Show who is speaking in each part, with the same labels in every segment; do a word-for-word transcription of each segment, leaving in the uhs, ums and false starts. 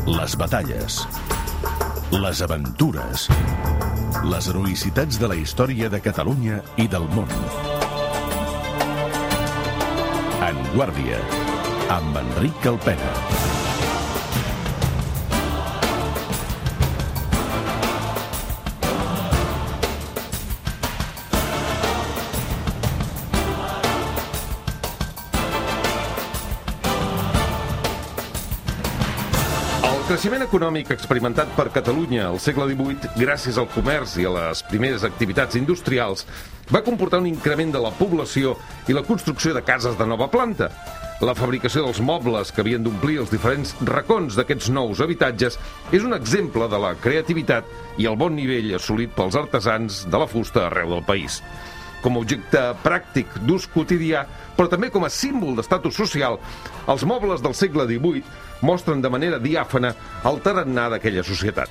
Speaker 1: Les batalles, les aventures, les heroïcitats de la història de Catalunya i del món. En Guàrdia, amb Enric Alpena.
Speaker 2: El creixement econòmic experimentat per Catalunya al segle divuit, gràcies al comerç i a les primeres activitats industrials, va comportar un increment de la població i la construcció de cases de nova planta. La fabricació dels mobles que havien d'omplir els diferents racons d'aquests nous habitatges és un exemple de la creativitat i el bon nivell assolit pels artesans de la fusta arreu del país. Com a objecte pràctic d'ús quotidià, però també com a símbol d'estatus social, els mobles del segle divuit mostren de manera diàfana el tarannà d'aquella societat.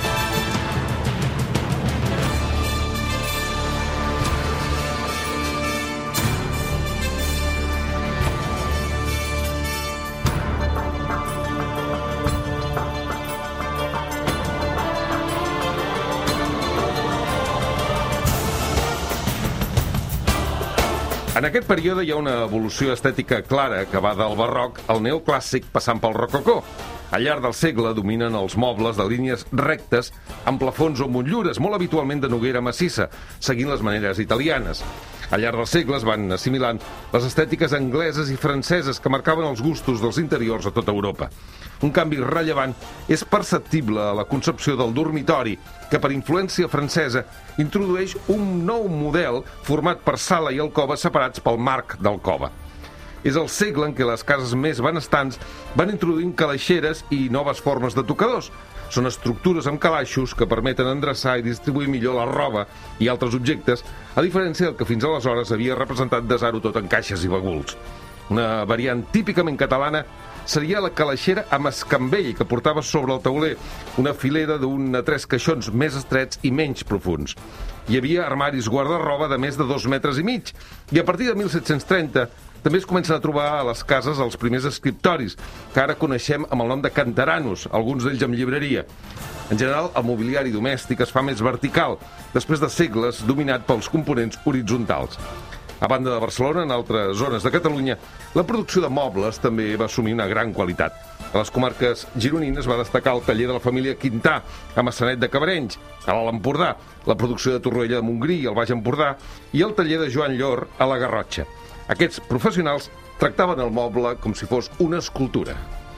Speaker 2: En aquest període hi ha una evolució estètica clara que va del barroc al neoclàssic passant pel rococó. Al llarg del segle dominen els mobles de línies rectes amb plafons o motllures, molt habitualment de noguera massissa, seguint les maneres italianes. Al llarg dels segles van assimilant les estètiques angleses i franceses que marcaven els gustos dels interiors a tota Europa. Un canvi rellevant és perceptible a la concepció del dormitori, que per influència francesa introdueix un nou model format per sala i alcova separats pel marc d'alcova. És el segle en què les cases més benestants van introduint calaixeres i noves formes de tocadors. Són estructures amb calaixos que permeten endreçar i distribuir millor la roba i altres objectes, a diferència del que fins aleshores havia representat desar-ho tot en caixes i baguls. Una variant típicament catalana seria la calaixera amb escambell que portava sobre el tauler, una filera d'un a tres caixons més estrets i menys profunds. Hi havia armaris guarda-roba de més de dos metres i mig, i a partir de mil set-cents trenta també es comencen a trobar a les cases els primers escriptoris, que ara coneixem amb el nom de canteranos, alguns d'ells amb llibreria. En general, el mobiliari domèstic es fa més vertical, després de segles dominat pels components horitzontals. A banda de Barcelona, en altres zones de Catalunya, la producció de mobles també va assumir una gran qualitat. A les comarques gironines va destacar el taller de la família Quintà, a Maçanet de Cabrenys, a l'Alt Empordà, la producció de Torroella de Montgrí, al Baix Empordà, i el taller de Joan Llor, a la Garrotxa. Aquests professionals tractaven el moble com si fos una escultura.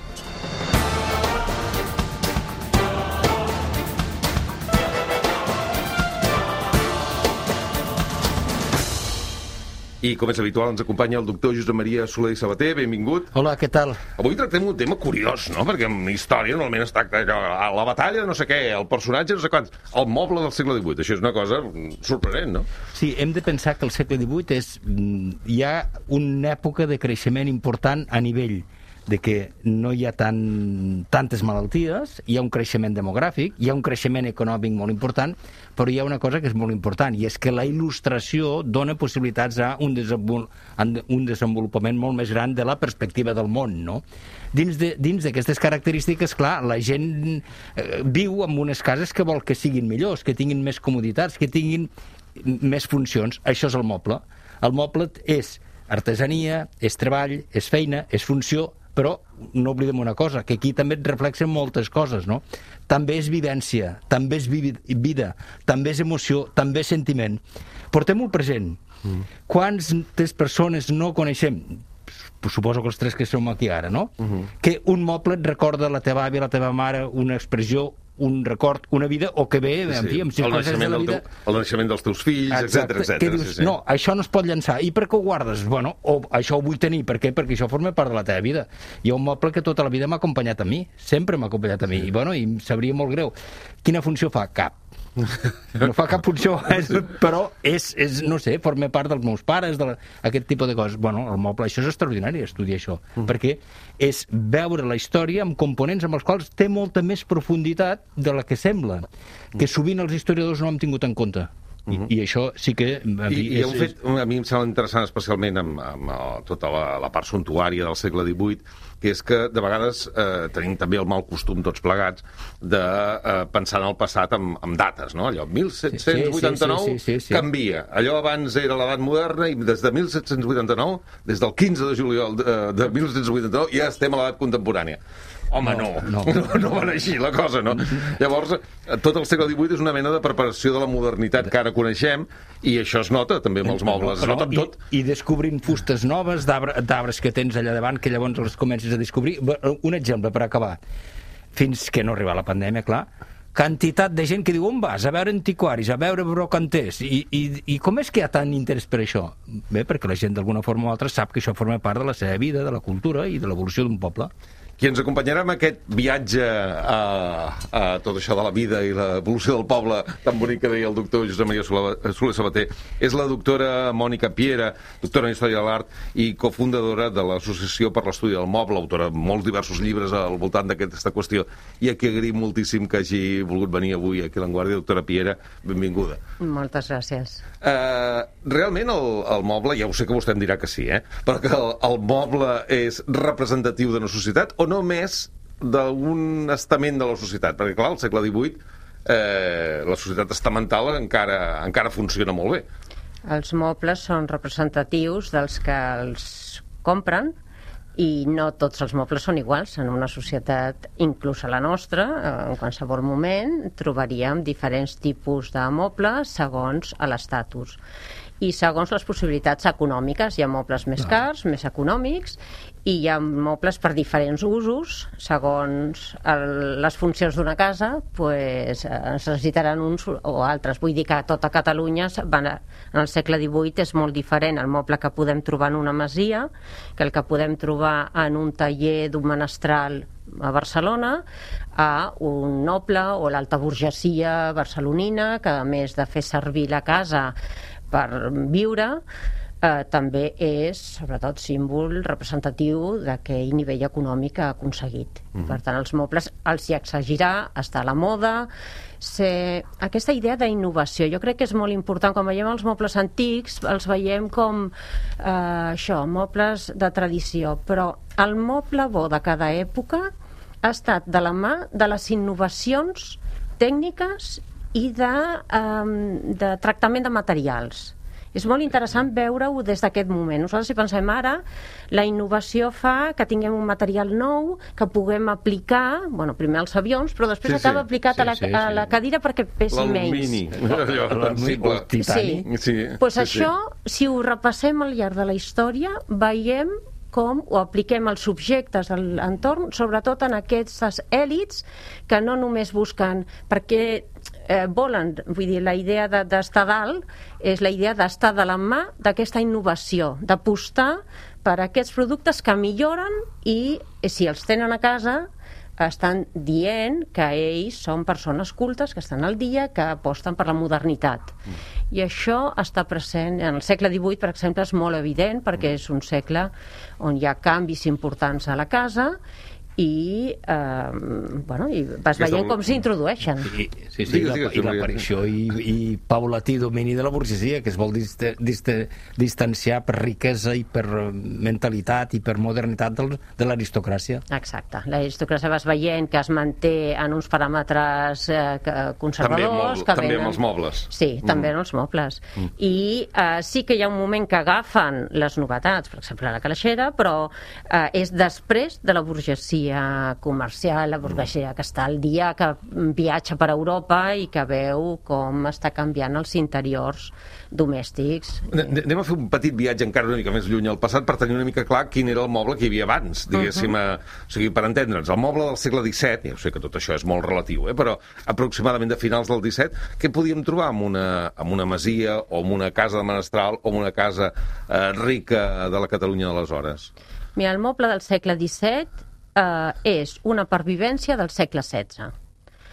Speaker 2: I, com és habitual, ens acompanya el doctor Josep Maria Soler i Sabater. Benvingut.
Speaker 3: Hola, què tal?
Speaker 2: Avui tractem un tema curiós, no? Perquè en història normalment es tracta allò, a la batalla no sé què, el personatge no sé quants, el moble del segle divuit. Això és una cosa sorprenent, no?
Speaker 3: Sí, hem de pensar que el segle divuit és, hi ha una època de creixement important a nivell de que no hi ha tan, tantes malalties, hi ha un creixement demogràfic, hi ha un creixement econòmic molt important, però hi ha una cosa que és molt important, i és que la il·lustració dona possibilitats a un, desenvol un desenvolupament molt més gran de la perspectiva del món, no? Dins d'aquestes característiques, clar, la gent eh, viu en unes cases que vol que siguin millors, que tinguin més comoditats, que tinguin més funcions. Això és el moble. El moble és artesania, és treball, és feina, és funció, però no oblidem una cosa, que aquí també et reflexen moltes coses, no? També és vivència, també és vida, també és emoció, també és sentiment. Portem-ho al present. Mm. Quantes persones no coneixem, suposo que els tres que som aquí ara, no? Mm-hmm. Que un moble et recorda la teva àvia, la teva mare, una expressió, un record, una vida, o que ve, sí, en fi, amb circumstàncies de la vida...
Speaker 2: Teu, el naixement dels teus fills, etcètera, etcètera.
Speaker 3: Dius, sí, sí. No, això no es pot llançar. I per què ho guardes? Bueno, o això ho vull tenir. Per què? Perquè això forma part de la teva vida. Hi ha un moble que tota la vida m'ha acompanyat a mi. Sempre m'ha acompanyat a mi. Sí. I, bueno, i em sabria molt greu. Quina funció fa? Cap. No fa cap funció, és, però és, és, no sé, forma part dels meus pares, de la, aquest tipus de coses. Bueno, el moble, això és extraordinari, estudiar això, mm. perquè és veure la història amb components amb els quals té molta més profunditat de la que sembla, que sovint els historiadors no hem tingut en compte. I, uh-huh. i això sí que...
Speaker 2: I, i és, un fet, a mi em sembla interessant especialment amb, amb tota la, la part suntuària del segle divuit, que és que de vegades eh, tenim també el mal costum tots plegats de eh, pensar en el passat amb, amb dates, no? Allò, mil set-cents vuitanta-nou
Speaker 3: sí, sí, sí, sí, sí.
Speaker 2: canvia. Allò abans era l'edat moderna i des de mil set-cents vuitanta-nou, des del quinze de juliol de, de mil set-cents vuitanta-nou, ja estem a l'edat contemporània. Home, no. No, no, no, no va anar així la cosa, no? Llavors, tot el segle divuit és una mena de preparació de la modernitat que ara coneixem i això es nota també amb els mobles, es nota amb tot.
Speaker 3: I, i descobrint fustes noves d'arbres que tens allà davant, que llavors els comences a descobrir. Un exemple per acabar. Fins que no arriba la pandèmia, clar, quantitat de gent que diu on vas? A veure antiquaris, a veure brocanters. I, i, i com és que hi ha tant interès per això? Bé, perquè la gent d'alguna forma o altra sap que això forma part de la seva vida, de la cultura i de l'evolució d'un poble.
Speaker 2: Qui ens acompanyarà en aquest viatge a, a tot això de la vida i l'evolució del poble tan bonic que deia el doctor Josep Maria Soler Sabater és la doctora Mònica Piera, doctora en Història de l'Art i cofundadora de l'Associació per l'Estudi del Moble, autora de molts diversos llibres al voltant d'aquesta qüestió, i a qui agraïm moltíssim que hagi volgut venir avui aquí a l'Enguàrdia. Doctora Piera, benvinguda.
Speaker 4: Moltes gràcies.
Speaker 2: Uh, realment el, el moble, ja ho sé que vostè em dirà que sí, eh? Però que el, el moble és representatiu d'una societat o només d'un estament de la societat? Perquè, clar, al segle divuit eh, la societat estamental encara, encara funciona molt bé.
Speaker 4: Els mobles són representatius dels que els compren i no tots els mobles són iguals. En una societat, inclús a la nostra, en qualsevol moment, trobaríem diferents tipus de mobles segons l'estatus i segons les possibilitats econòmiques. Hi ha mobles més cars, més econòmics, i hi ha mobles per diferents usos. Segons el, les funcions d'una casa, pues, es necessitaran uns o altres. Vull dir que a tota Catalunya, van a, en el segle divuit, és molt diferent el moble que podem trobar en una masia que el que podem trobar en un taller d'un menestral a Barcelona, a un noble o l'alta burgesia barcelonina, que a més de fer servir la casa per viure, eh, també és, sobretot, símbol representatiu d'aquell nivell econòmic que ha aconseguit. Mm-hmm. Per tant, els mobles els hi exagirar, està a la moda. Ser... Aquesta idea d'innovació, jo crec que és molt important. Quan veiem els mobles antics, els veiem com eh, això, mobles de tradició, però el moble bo de cada època ha estat de la mà de les innovacions tècniques i de, um, de tractament de materials. És molt interessant veure-ho des d'aquest moment. Nosaltres, si pensem ara, la innovació fa que tinguem un material nou que puguem aplicar, bueno, primer als avions, però després sí, acaba sí. aplicat sí, a, la, sí, sí. a la cadira perquè pesi menys.
Speaker 2: L'alumini, allò sensible.
Speaker 4: Sí. Sí. Pues sí, això, sí. si ho repassem al llarg de la història, veiem com ho apliquem als subjectes de l'entorn, sobretot en aquestes èlits que no només busquen, perquè eh, volen, vull dir, la idea d'estar dalt és la idea d'estar de la mà d'aquesta innovació, d'apostar per aquests productes que milloren i, si els tenen a casa, estan dient que ells són persones cultes, que estan al dia, que aposten per la modernitat. Mm. I això està present en el segle divuit, per exemple, és molt evident, perquè és un segle on hi ha canvis importants a la casa i, eh, bueno, i vas veient com s'introdueixen.
Speaker 3: Sí, sí, sí, i l'aparició i, i paulatí domini de la burgesia, que es vol dist, dist, distanciar per riquesa i per mentalitat i per modernitat del, de l'aristocràcia.
Speaker 4: Exacte. L'aristocràcia vas veient que es manté en uns paràmetres eh, conservadors.
Speaker 2: També, que també venen... amb els mobles.
Speaker 4: Sí, mm. també en els mobles. Mm. I eh, sí que hi ha un moment que agafen les novetats, per exemple la calaixera, però eh, és després de la burgesia comercial, la burgesia que està al dia, que viatja per Europa i que veu com està canviant els interiors domèstics.
Speaker 2: Anem a fer un petit viatge encara una mica més lluny al passat per tenir una mica clar quin era el moble que hi havia abans, diguéssim. Uh-huh. a... O sigui, per entendre'ns, el moble del segle disset, ja sé que tot això és molt relatiu, eh, però aproximadament de finals del disset, què podíem trobar en una, en una masia o en una casa de menestral o en una casa eh, rica de la Catalunya d'aleshores?
Speaker 4: Mira, el moble del segle disset Eh, és una pervivència del segle setze.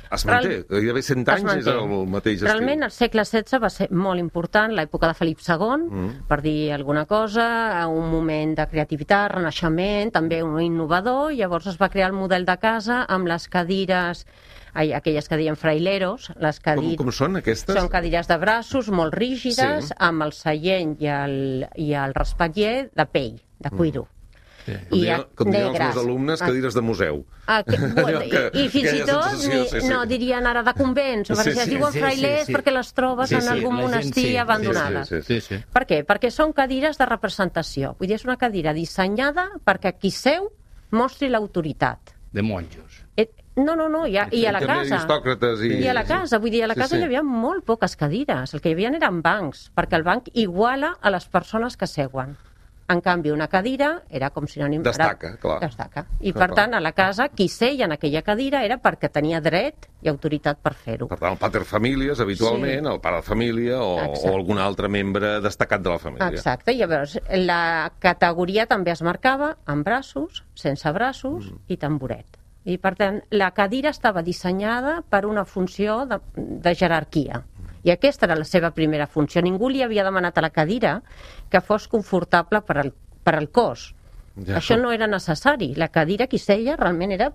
Speaker 2: Es manté,
Speaker 4: Real...
Speaker 2: gairebé cent anys és el mateix estil.
Speaker 4: Realment el segle setze va ser molt important, l'època de Felip segon, mm. per dir alguna cosa, un moment de creativitat, renaixement, també un innovador, llavors es va crear el model de casa amb les cadires, ai, aquelles que diem fraileros, les cadires...
Speaker 2: Com, com són aquestes?
Speaker 4: Són cadires de braços molt rígides, sí. amb el seient i el, i el respatller de pell, de cuiro. Mm.
Speaker 2: Sí. Com diuen, com diuen els meus alumnes, cadires de museu.
Speaker 4: Ah, que, bueno, que, i, I fins i tot ni, sí, sí. no dirien ara de convents, o perquè sí, sí, es diuen sí, frailers sí, sí. perquè les trobes sí, sí, en algun monestir sí, abandonades.
Speaker 2: Sí, sí, sí, sí.
Speaker 4: Per què? Perquè són cadires de representació. Vull dir, és una cadira dissenyada perquè qui seu mostri l'autoritat.
Speaker 3: De monjos.
Speaker 4: Et, no, no, no, i a, i a la casa.
Speaker 2: I...
Speaker 4: I a la casa, vull dir, a la casa sí, sí. hi havia molt poques cadires. El que hi havia eren bancs, perquè el banc iguala a les persones que seuen. En canvi, una cadira era com sinònim...
Speaker 2: Destaca,
Speaker 4: era,
Speaker 2: clar.
Speaker 4: Destaca. I,
Speaker 2: clar,
Speaker 4: per tant, a la casa, qui seia en aquella cadira era perquè tenia dret i autoritat per fer-ho.
Speaker 2: Per tant, el pater famílies, habitualment, sí. el pare de família o, o algun altre membre destacat de la família.
Speaker 4: Exacte. I llavors, la categoria també es marcava amb braços, sense braços mm. i tamboret. I, per tant, la cadira estava dissenyada per una funció de, de jerarquia. I aquesta era la seva primera funció. Ningú li havia demanat a la cadira que fos confortable per al, per al cos. Ja. Això no era necessari. La cadira, qui seia, realment era...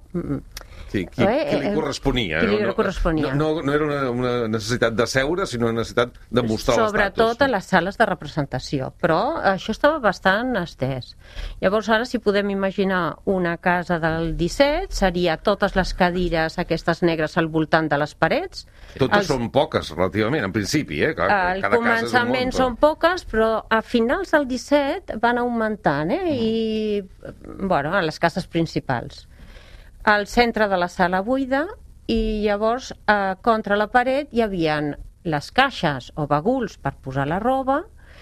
Speaker 2: Sí, qui, eh, qui li corresponia.
Speaker 4: Qui li no, corresponia.
Speaker 2: No, no, no era una, una necessitat de seure, sinó una necessitat de mostrar l'estatus.
Speaker 4: Sobretot a les sales de representació. Però això estava bastant estès. Llavors, ara, si podem imaginar una casa del disset, seria totes les cadires aquestes negres al voltant de les parets.
Speaker 2: Totes els... són poques, relativament, en principi, eh? Clar,
Speaker 4: al cada començament casa és un món, però... són poques, però a finals del disset van augmentant, eh? Mm. I, bueno, a les cases principals. Al centre de la sala buida i llavors eh, contra la paret hi havien les caixes o baguls per posar la roba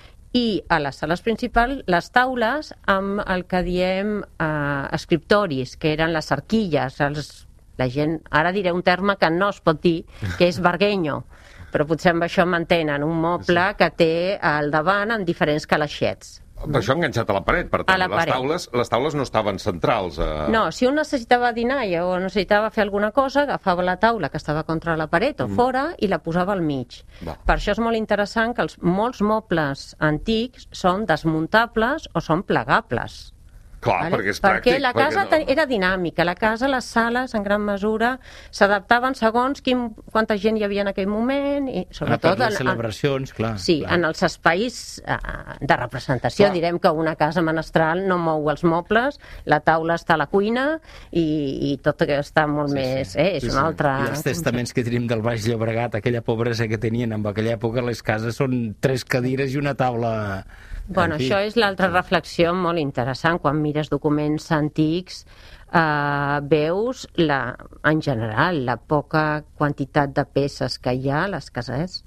Speaker 4: i a les sales principals les taules amb el que diem eh, escriptoris, que eren les arquilles, els, la gent, ara diré un terme que no es pot dir, que és barguenyo, però potser amb això mantenen un moble que té al davant amb diferents calaixets.
Speaker 2: Per això enganxat a la paret, per tant, les paret. taules, les taules no estaven centrals. A...
Speaker 4: No, si un necessitava dinar o necessitava fer alguna cosa, agafava la taula que estava contra la paret o mm. fora i la posava al mig. Va. Per això és molt interessant que els, molts mobles antics són desmuntables o són plegables.
Speaker 2: Clar,
Speaker 4: vale?
Speaker 2: perquè és pràctic.
Speaker 4: Perquè la casa
Speaker 2: perquè no...
Speaker 4: era dinàmica. La casa, les sales, en gran mesura, s'adaptaven segons quin, quanta gent hi havia en aquell moment. I sobretot
Speaker 3: per les celebracions, clar.
Speaker 4: Sí,
Speaker 3: clar.
Speaker 4: en els espais uh, de representació. Clar. Direm que una casa menestral no mou els mobles, la taula està a la cuina i, i tot està molt sí, més... Sí. Eh, és sí, una sí. altra...
Speaker 3: I els testaments que tenim del Baix Llobregat, aquella pobresa que tenien en aquella època, les cases són tres cadires i una taula...
Speaker 4: Bueno, això és l'altra reflexió molt interessant. Quan mires documents antics, eh, veus, la, en general, la poca quantitat de peces que hi ha a les cases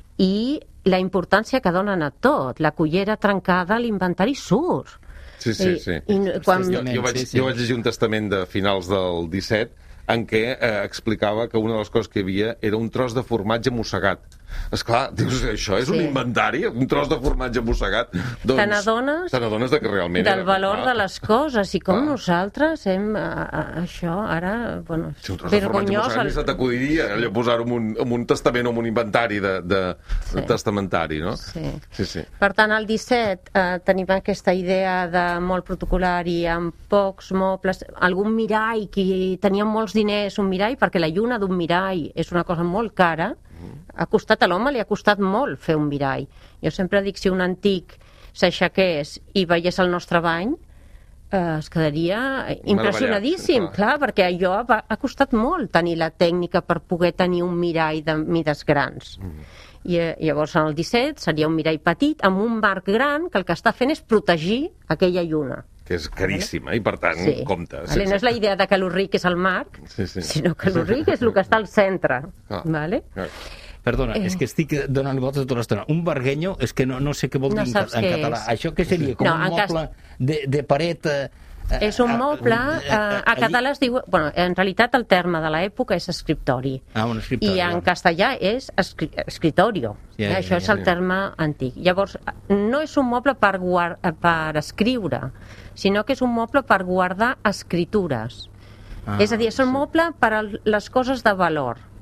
Speaker 4: i la importància que donen a tot. La cullera trencada, l'inventari surt.
Speaker 2: Sí, sí, sí. I, i quan... jo, jo, vaig, jo vaig llegir un testament de finals del disset en què eh, explicava que una de les coses que hi havia era un tros de formatge mossegat. Esclar, dius, això és sí. un inventari, un tros de formatge mossegat. Doncs,
Speaker 4: te n'adones
Speaker 2: te n'adones de que realment
Speaker 4: del
Speaker 2: era,
Speaker 4: valor
Speaker 2: clar.
Speaker 4: de les coses i com clar. Nosaltres hem a, a, això ara, bueno,
Speaker 2: si un tros de formatge mossegat ni se t'acudiria allò posar-ho en, un, en un testament o en un inventari de, de, sí. de testamentari, no?
Speaker 4: Sí.
Speaker 2: Sí, sí.
Speaker 4: Per tant, al disset eh, tenim aquesta idea de molt protocolari, amb pocs mobles, algun mirall, qui tenia molts diners, un mirall, perquè la lluna d'un mirall és una cosa molt cara. Ha costat a l'home, li ha costat molt fer un mirall. Jo sempre dic, si un antic s'aixequés i veiés el nostre bany, eh, es quedaria impressionadíssim, clar, perquè allò ha, ha costat molt tenir la tècnica per poder tenir un mirall de mides grans. Mm. I llavors en el disset seria un mirall petit amb un marc gran que el que està fent és protegir aquella lluna.
Speaker 2: Que és caríssima, vale? I per tant, sí. compte.
Speaker 4: Vale? Sí, no és la idea de que el ric és el marc, sí, sí. sinó que el ric és el que està al centre. Ah. Vale?
Speaker 3: Ah. Perdona, eh. és que estic donant voltes tota l'estona. Un barguenyo, és que no, no sé què vol dir no en, en català. És. Això què seria? Com no, un moble cas... de, de paret... Eh,
Speaker 4: és un moble, eh, a català es diu... Bueno, en realitat el terme de l'època és escriptori.
Speaker 3: Ah, un escriptori.
Speaker 4: I en bueno. castellà és escri escritorio. Ja, ja, Això ja, és el ja. terme antic. Llavors, no és un moble per, guard... per escriure, sinó que és un moble per guardar escritures. Ah, és a dir, és un sí. moble per a les coses de valor.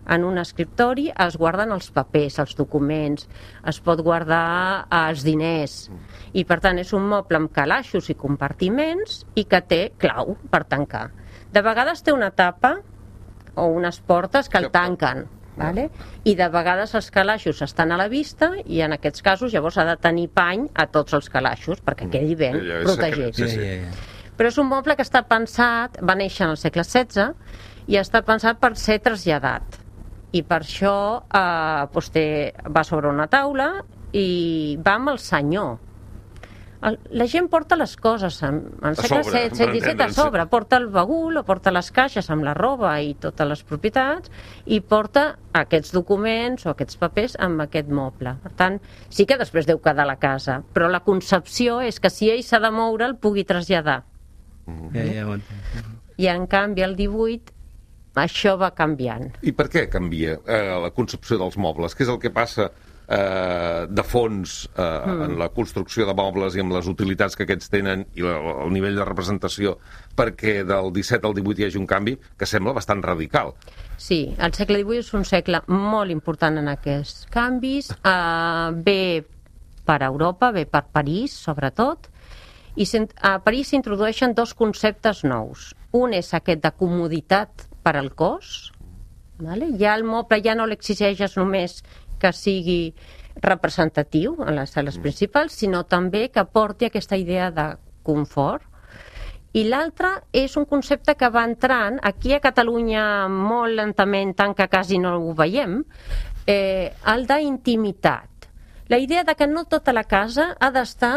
Speaker 4: En un escriptori es guarden els papers, els documents, es pot guardar els diners, i per tant és un moble amb calaixos i compartiments i que té clau per tancar. De vegades té una tapa o unes portes que el tanquen, vale? I de vegades els calaixos estan a la vista i en aquests casos llavors ha de tenir pany a tots els calaixos perquè quedi ben protegit.
Speaker 2: Sí, sí.
Speaker 4: Però és un moble que està pensat, va néixer en el segle setze i està pensat per ser traslladat, i per això eh, doncs té, va sobre una taula i va amb el senyor. El, la gent porta les coses en, en segle setze i disset a sobre, porta el bagul o porta les caixes amb la roba i totes les propietats i porta aquests documents o aquests papers amb aquest moble. Per tant, sí que després deu quedar a la casa, però la concepció és que si ell s'ha de moure el pugui traslladar.
Speaker 3: Mm-hmm. ja, ja, ja.
Speaker 4: I en canvi el divuit això va canviant.
Speaker 2: I per què canvia eh, la concepció dels mobles? Què és el que passa eh, de fons eh, mm. en la construcció de mobles i amb les utilitats que aquests tenen i la, el nivell de representació perquè del disset al divuit hi hagi un canvi que sembla bastant radical?
Speaker 4: Sí, el segle divuit és un segle molt important en aquests canvis. Eh, ve per Europa, ve per París, sobretot, i a París s'introdueixen dos conceptes nous. Un és aquest de comoditat per al cos, vale? Ja el moble ja no l'exigeixes només que sigui representatiu en les sales principals, sinó també que porti aquesta idea de confort. I l'altre és un concepte que va entrant aquí a Catalunya molt lentament, tant que quasi no ho veiem, eh, el d'intimitat. La idea de que no tota la casa ha d'estar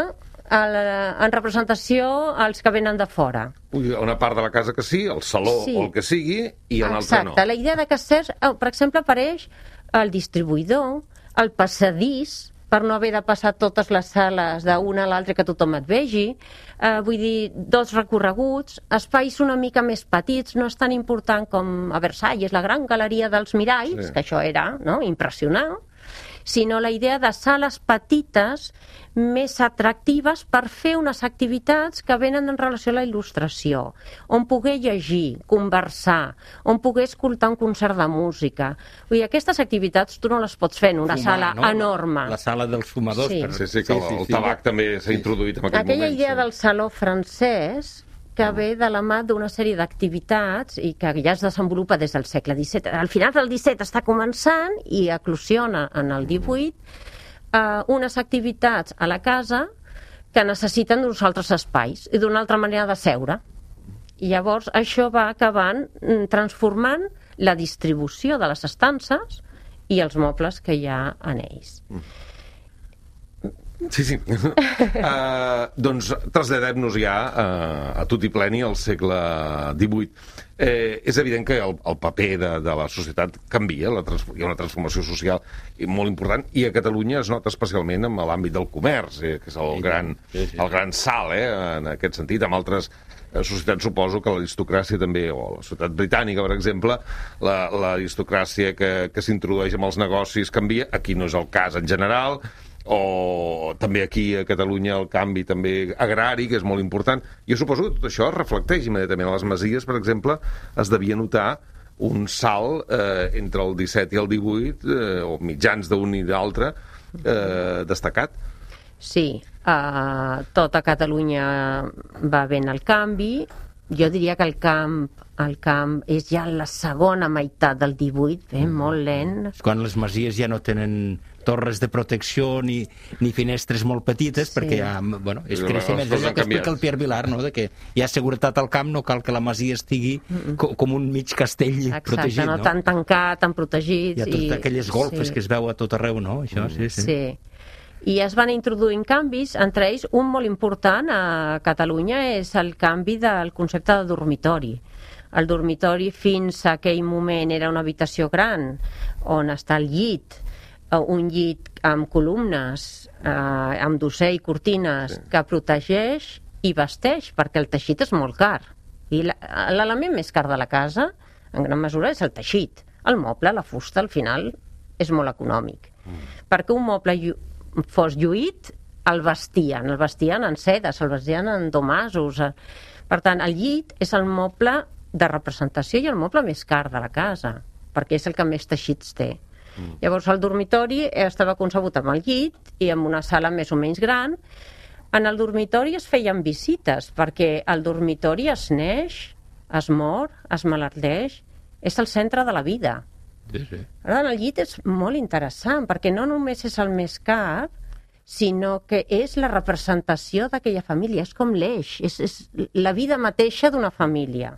Speaker 4: en representació als que venen de fora.
Speaker 2: Una part de la casa que sí, el saló sí. o el que sigui, i un altre no.
Speaker 4: Exacte, la idea de que ser, per exemple, apareix el distribuïdor, el passadís, per no haver de passar totes les sales d'una a l'altra que tothom et vegi, eh, vull dir, dos recorreguts, espais una mica més petits, no és tan important com a Versalles, la gran galeria dels miralls, sí. que això era no, impressionant, sinó la idea de sales petites més atractives per fer unes activitats que venen en relació a la il·lustració, on poder llegir, conversar, on poder escoltar un concert de música. Vull dir, aquestes activitats tu no les pots fer en una Fumar, sala no? enorme.
Speaker 3: La, la sala dels fumadors.
Speaker 4: Sí,
Speaker 3: per...
Speaker 2: sí, sí que sí, el, el tabac sí. també s'ha introduït en aquest
Speaker 4: Aquella
Speaker 2: moment.
Speaker 4: idea
Speaker 2: sí.
Speaker 4: del saló francès que ve de la mà d'una sèrie d'activitats i que ja es desenvolupa des del segle disset. Al final del disset està començant i eclosiona en el divuit eh, unes activitats a la casa que necessiten d'uns altres espais i d'una altra manera de seure. I llavors això va acabant transformant la distribució de les estances i els mobles que hi ha en ells.
Speaker 2: Sí, sí. uh, doncs traslladem-nos ja uh, a tot i pleni al segle divuit. Eh, és evident que el, el paper de, de la societat canvia, la trans, hi ha una transformació social molt important, i a Catalunya es nota especialment en l'àmbit del comerç, eh, que és el, sí, gran, sí, sí. el gran salt, eh, en aquest sentit. Amb altres societats suposo que l'aristocràcia també, o la societat britànica, per exemple, l'aristocràcia que, que s'introdueix amb els negocis canvia. Aquí no és el cas en general, o també aquí a Catalunya el canvi també agrari, que és molt important. Jo suposo que tot això es reflecteix immediatament a les masies, per exemple, es devia notar un salt eh, entre el disset i el divuit, eh, o mitjans d'un i d'altre, eh, destacat.
Speaker 4: Sí, uh, tota Catalunya va ben el canvi. Jo diria que el camp, el camp és ja la segona meitat del divuit, eh, molt lent.
Speaker 3: Quan les masies ja no tenen torres de protecció ni, ni finestres molt petites, sí. perquè ja, bueno, és creixement. És allò que explica el Pierre Vilar, no? De que hi ha seguretat al camp, no cal que la masia estigui co com un mig castell
Speaker 4: Exacte,
Speaker 3: protegit.
Speaker 4: No,
Speaker 3: no?
Speaker 4: tan tancat, tan protegit.
Speaker 3: Hi ha totes i... aquelles golfes sí. que es veu a tot arreu, no? Això, sí, sí.
Speaker 4: sí. I es van introduint canvis, entre ells un molt important a Catalunya és el canvi del concepte de dormitori. El dormitori fins a aquell moment era una habitació gran on està el llit, un llit amb columnes, eh, amb dosser i cortines, sí. que protegeix i vesteix, perquè el teixit és molt car. I l'element més car de la casa, en gran mesura, és el teixit. El moble, la fusta, al final, és molt econòmic. Mm. Perquè un moble fos lluït, el vestien. El vestien en sedes, el vestien en domasos. Per tant, el llit és el moble de representació i el moble més car de la casa. perquè és el que més teixits té. Mm. Llavors el dormitori estava concebut amb el llit i amb una sala més o menys gran. En el dormitori es feien visites, perquè el dormitori es neix, es mor, es malalteix, és el centre de la vida.
Speaker 3: Sí, sí.
Speaker 4: Ara, el llit és molt interessant, perquè no només és el més car, sinó que és la representació d'aquella família, és com l'eix, és, és la vida mateixa d'una família.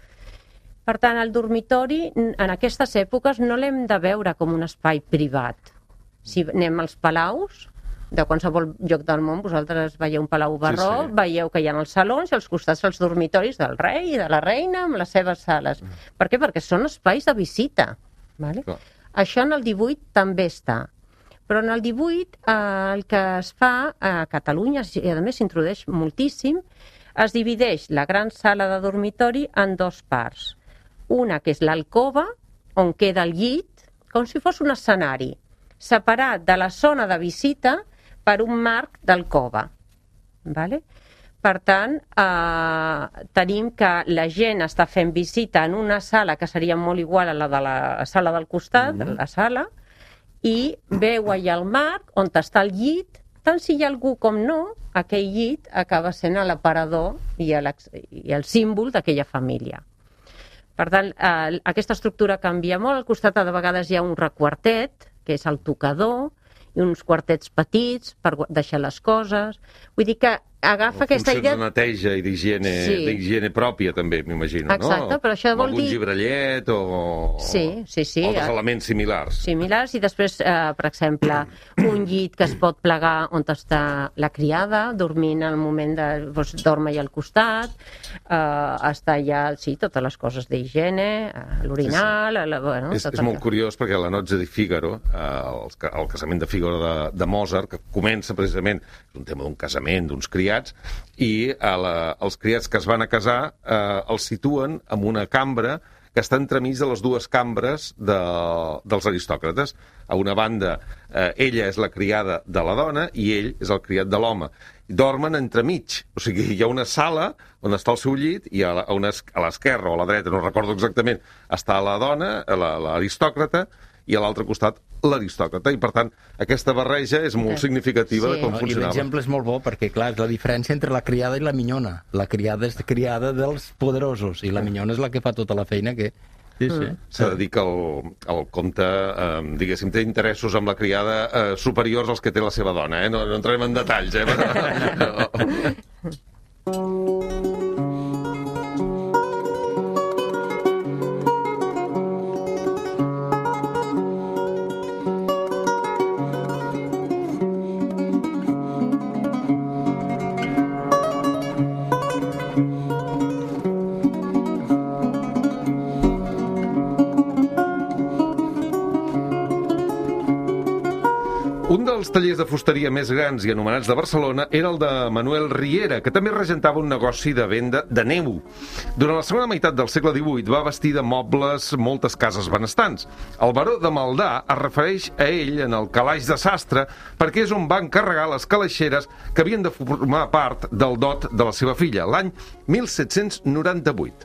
Speaker 4: Per tant, el dormitori, en aquestes èpoques, no l'hem de veure com un espai privat. Si anem als palaus, de qualsevol lloc del món, vosaltres veieu un palau barroc, sí, sí. Veieu que hi ha els salons i als costats els dormitoris del rei i de la reina amb les seves sales. Mm. Per què? Perquè són espais de visita. Vale? Això en el divuit també està. Però en el divuit eh, el que es fa a Catalunya, i a més s'introdueix moltíssim, es divideix la gran sala de dormitori en dos parts. Una que és l'alcova, on queda el llit, com si fos un escenari, separat de la zona de visita per un marc d'alcova. Vale? Per tant, eh, tenim que la gent està fent visita en una sala que seria molt igual a la de la sala del costat, mm-hmm. la sala, i veu allà el marc on està el llit, tant si hi ha algú com no, aquell llit acaba sent l'aparador i, i el símbol d'aquella família. Per tant, eh, aquesta estructura canvia molt. Al costat de vegades hi ha un requartet, que és el tocador, i uns quartets petits per deixar les coses. Vull dir que agafa aquesta idea...
Speaker 2: Funcions de neteja i d'higiene sí. d'higiene pròpia, també, m'imagino, no?
Speaker 4: Exacte, però això vol
Speaker 2: dir... algun gibrallet o...
Speaker 4: Sí, sí, sí.
Speaker 2: O altres elements similars.
Speaker 4: Similars, i després, eh, per exemple, un llit que es pot plegar on està la criada, dormint al moment de... Doncs, dorm allà al costat, eh, està allà, sí, totes les coses d'higiene, l'orinal... Sí, sí. La, bueno,
Speaker 2: és és molt curiós, perquè la Nozze di Figaro, eh, el, el casament de Figaro de, de Mozart, que comença precisament, és un tema d'un casament, d'uns criats, i a la, els criats que es van a casar eh, els situen en una cambra que està entremig de les dues cambres de, dels aristòcrates. A una banda, eh, ella és la criada de la dona i ell és el criat de l'home. Dormen entremig, o sigui, hi ha una sala on està el seu llit i a, la, a, una, a l'esquerra o a la dreta, no recordo exactament, està la dona, l'aristòcrata, i a l'altre costat l'aristòcrata, i per tant aquesta barreja és molt significativa sí. de com
Speaker 3: no,
Speaker 2: funcionava.
Speaker 3: I l'exemple és molt bo perquè, clar, és la diferència entre la criada i la minyona. La criada és criada dels poderosos i la minyona és la que fa tota la feina que... Sí, sí.
Speaker 2: Mm. S'ha de dir que el, el comte, eh, diguéssim, té interessos amb la criada eh, superiors als que té la seva dona, eh? No, no entrarem en detalls, eh? Un dels tallers de fusteria més grans i anomenats de Barcelona era el de Manuel Riera, que també regentava un negoci de venda de neu. Durant la segona meitat del segle divuit va vestir de mobles moltes cases benestants. El baró de Maldà es refereix a ell en el calaix de sastre perquè és on va encarregar les calaixeres que havien de formar part del dot de la seva filla, l'any mil set-cents noranta-vuit.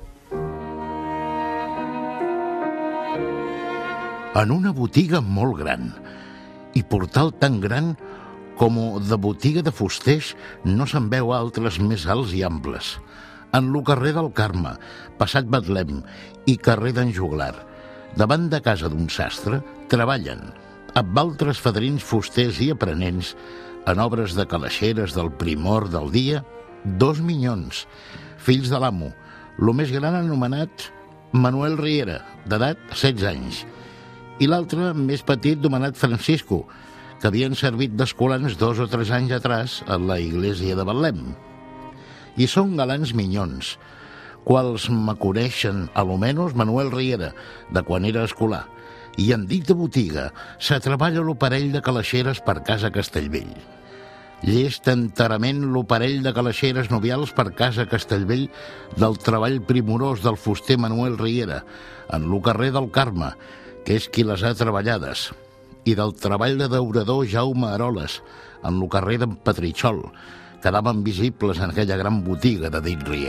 Speaker 5: En una botiga molt gran, i portal tan gran com de botiga de fusters no se'n veu altres més alts i amples. En lo carrer del Carme, passat Betlem i carrer d'en Joglar, davant de casa d'un sastre, treballen, amb altres fadrins fusters i aprenents, en obres de calaixeres del primor del dia, dos minyons, fills de l'amo, lo més gran anomenat Manuel Riera, d'edat setze anys, i l'altre més petit nomenat Francisco, que havien servit d'escolans dos o tres anys atrás a la iglesia de Betlem. I són galants minyons, quals me coneixen a lo menos Manuel Riera, de quan era escolar, i en dit de botiga se treballa l'oparell de calaixeres per casa Castellvell. Llest enterament l'oparell de calaixeres novials per casa Castellvell del treball primorós del fuster Manuel Riera, en lo carrer del Carme, que és qui les ha treballades, i del treball de daurador Jaume Aroles, en lo carrer d'en Petritxol, quedaven visibles en aquella gran botiga de dit Riera.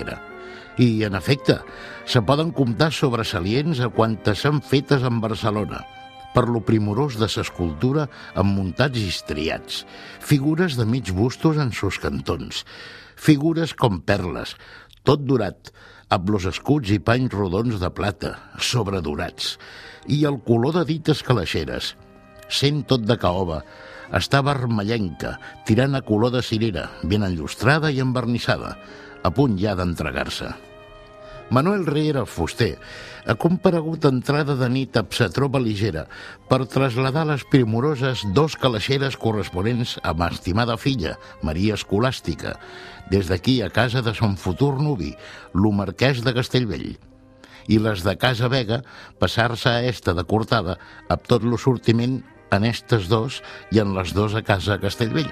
Speaker 5: I, en efecte, se poden comptar sobresalients a quantes s'han fetes en Barcelona, per lo primorós de s'escultura amb muntats histriats, figures de mig bustos en sos cantons, figures com perles, tot durat, amb los escuts i panys rodons de plata, sobredorats, i el color de dites calaixeres, sent tot de caoba, està vermellenca, tirant a color de cirera, ben enllustrada i envernissada, a punt ja d'entregar-se. Manuel Riera Fuster ha comparegut entrada de nit a Psatropa Ligera per traslladar les primoroses dos calaixeres corresponents a ma estimada filla, Maria Escolàstica, des d'aquí a casa de son futur nuvi, lo marquès de Castellvell. I les de Casa Vega passar-se a esta de Cortada amb tot lo sortiment en estes dos i en les dos a casa a Castellvell.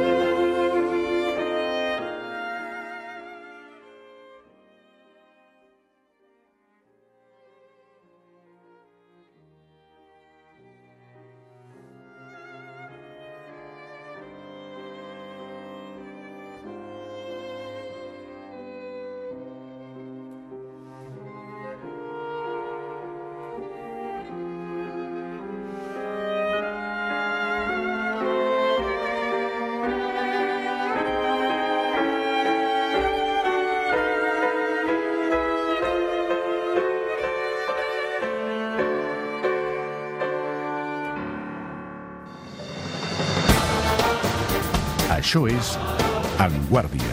Speaker 1: Això és En Guàrdia.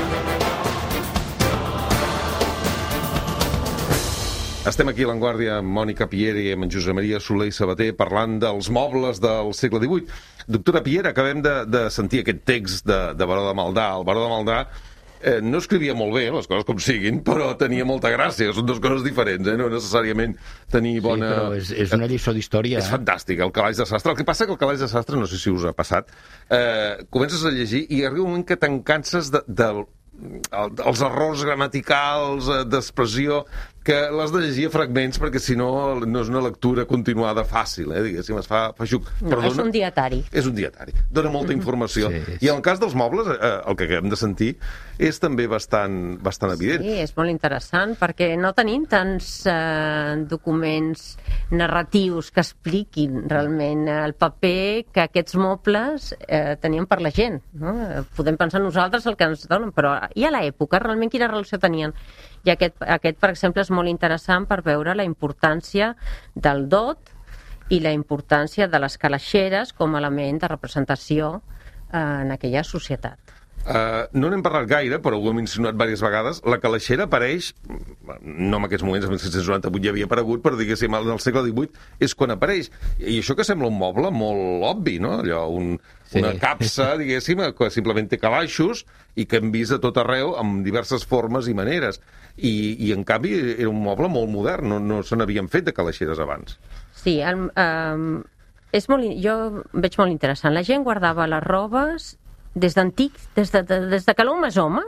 Speaker 2: Estem aquí a l'Enguàrdia amb Mònica Piera i amb en Josep Maria Soler i Sabater parlant dels mobles del segle divuit. Doctora Piera, acabem de, de sentir aquest text de, de Baró de Maldà. El Baró de Maldà eh, no escrivia molt bé, les coses com siguin, però tenia molta gràcia. Són dues coses diferents, eh? No necessàriament tenir bona...
Speaker 3: Sí, però és, és una lliçó d'història.
Speaker 2: És fantàstic, el Calaix de Sastre. El que passa que el Calaix de Sastre, no sé si us ha passat, eh, comences a llegir i arriba un moment que te'n canses de, de, de, els errors gramaticals, d'expressió, que l'has de llegir a fragments perquè si no no és una lectura continuada fàcil, eh? Diguéssim, es fa feixuc.
Speaker 4: No, és un dietari.
Speaker 2: És un dietari. Dona molta informació.
Speaker 3: Sí, sí.
Speaker 2: I en el cas dels mobles, eh, el que acabem de sentir, és també bastant, bastant evident.
Speaker 4: Sí, és molt interessant perquè no tenim tants eh, documents narratius que expliquin realment el paper que aquests mobles eh, tenien per la gent. No? Podem pensar nosaltres el que ens donen, però i a l'època realment quina relació tenien? I aquest, aquest, per exemple, és molt interessant per veure la importància del dot i la importància de les calaixeres com a element de representació eh, en aquella societat.
Speaker 2: Uh, no n'hem parlat gaire, però ho hem insinuat diverses vegades. La calaixera apareix, no en aquests moments, en mil set-cents noranta-vuit ja havia aparegut, però diguéssim, en el segle divuit és quan apareix. I això que sembla un moble molt obvi, no? Allò, un, sí. Una capsa, diguéssim, que simplement té calaixos i que hem vist a tot arreu amb diverses formes i maneres. I, i en canvi, era un moble molt modern, no, no se n'havien fet de calaixeres abans.
Speaker 4: Sí, el, um, és molt, jo veig molt interessant. La gent guardava les robes des d'antic, des de, de, des de que l'home és home,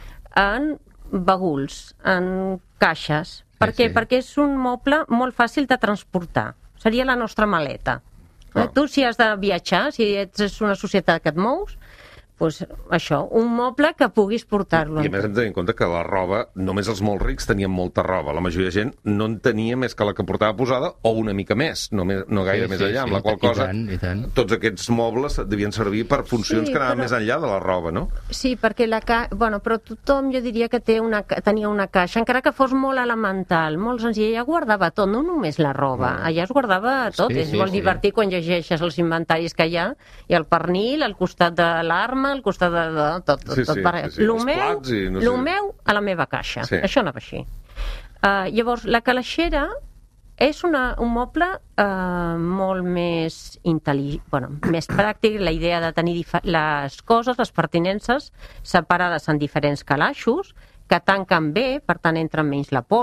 Speaker 4: en baguls, en caixes. Per què? Sí. Perquè és un moble molt fàcil de transportar. Seria la nostra maleta. Oh. Tu, si has de viatjar, si ets una societat que et mous, doncs això, un moble que puguis portar-lo.
Speaker 2: I a més hem de tenir en compte que la roba, només els molt rics tenien molta roba. La majoria de gent no en tenia més que la que portava posada o una mica més, no, més, no gaire sí, més enllà, sí, amb la qual cosa
Speaker 3: i tant, i tant.
Speaker 2: Tots aquests mobles devien servir per funcions sí, que anaven però... més enllà de la roba, no?
Speaker 4: Sí, perquè la ca... bueno, però tothom jo diria que té una... tenia una caixa, encara que fos molt elemental, molt senzill, allà guardava tot, no només la roba, mm. allà es guardava tot, sí, és sí, molt sí. divertit quan llegeixes els inventaris que hi ha, i el pernil, al costat de l'arma, al costat de, de tot, tot,
Speaker 2: sí,
Speaker 4: tot
Speaker 2: sí,
Speaker 4: per...
Speaker 2: sí, sí.
Speaker 4: Lo meu,
Speaker 2: i no
Speaker 4: lo
Speaker 2: sé.
Speaker 4: meu a la meva caixa.
Speaker 2: Sí.
Speaker 4: Això anava així. Uh, llavors, la calaixera és una, un moble uh, molt més intel·ligent, bueno, més pràctic, la idea de tenir les coses, les pertinences, separades en diferents calaixos, que tanquen bé, per tant entren menys la pols,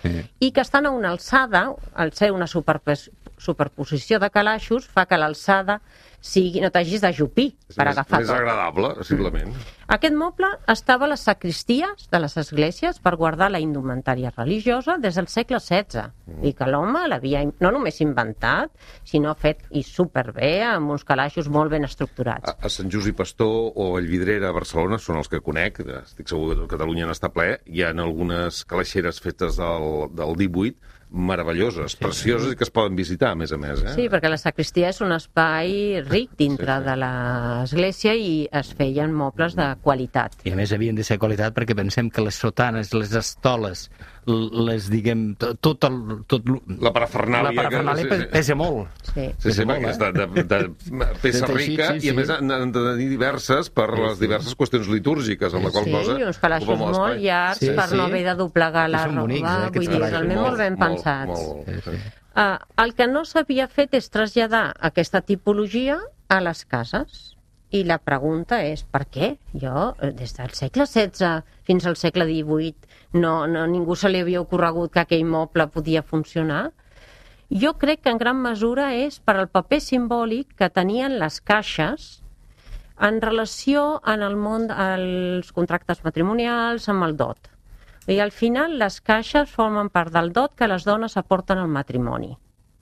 Speaker 3: Sí.
Speaker 4: i que estan a una alçada, al ser una superpos- superposició de calaixos, fa que l'alçada sigui, no t'hagis d'ajupir
Speaker 2: És
Speaker 4: per
Speaker 2: més,
Speaker 4: agafar
Speaker 2: més
Speaker 4: tot.
Speaker 2: agradable, simplement.
Speaker 4: Aquest moble estava a les sacristies de les esglésies per guardar la indumentària religiosa des del segle setze. Mm. I que l'home l'havia no només inventat, sinó fet i superbé, amb uns calaixos molt ben estructurats.
Speaker 2: A, a Sant Just i Pastor o a Vallvidrera a Barcelona són els que conec, estic segur que Catalunya n'està ple, hi ha algunes calaixeres fetes del, del divuit, meravelloses, sí, precioses sí. i que es poden visitar, a més a més. Eh?
Speaker 4: Sí, perquè la sacristia és un espai ric dintre
Speaker 2: Sí, sí.
Speaker 4: de l'església i es feien mobles de qualitat.
Speaker 3: I a més havien de ser qualitat perquè pensem que les sotanes, les estoles, les, diguem, tot el... Tot
Speaker 2: La parafernàlia.
Speaker 3: La parafernàlia
Speaker 2: que, sí, sí.
Speaker 3: pesa molt.
Speaker 4: Sí.
Speaker 2: Sí, sí, perquè és de, de, de peça
Speaker 3: De teixit,
Speaker 2: rica
Speaker 3: sí,
Speaker 2: i a
Speaker 3: sí.
Speaker 2: més han han de tenir diverses per les diverses qüestions litúrgiques, amb la qual
Speaker 4: Sí,
Speaker 2: cosa...
Speaker 4: i uns calaixos
Speaker 2: ocupa molt
Speaker 4: molt
Speaker 2: espai.
Speaker 4: llargs
Speaker 3: Sí,
Speaker 4: per
Speaker 3: sí.
Speaker 4: no haver de doblegar la
Speaker 3: Són
Speaker 4: roba.
Speaker 3: bonics, eh, aquests
Speaker 4: Vull dir,
Speaker 3: calaixos.
Speaker 4: realment molt ben pensats.
Speaker 2: Molt, molt, sí.
Speaker 4: Uh, el que no s'havia fet és traslladar aquesta tipologia a les cases. I la pregunta és, per què? Jo, eh, des del segle setze fins al segle divuit, no, no, ningú se li havia ocorregut que aquell moble podia funcionar. Jo crec que en gran mesura és per al paper simbòlic que tenien les caixes en relació en el món dels contractes matrimonials amb el dot. I al final les caixes formen part del dot que les dones aporten al matrimoni.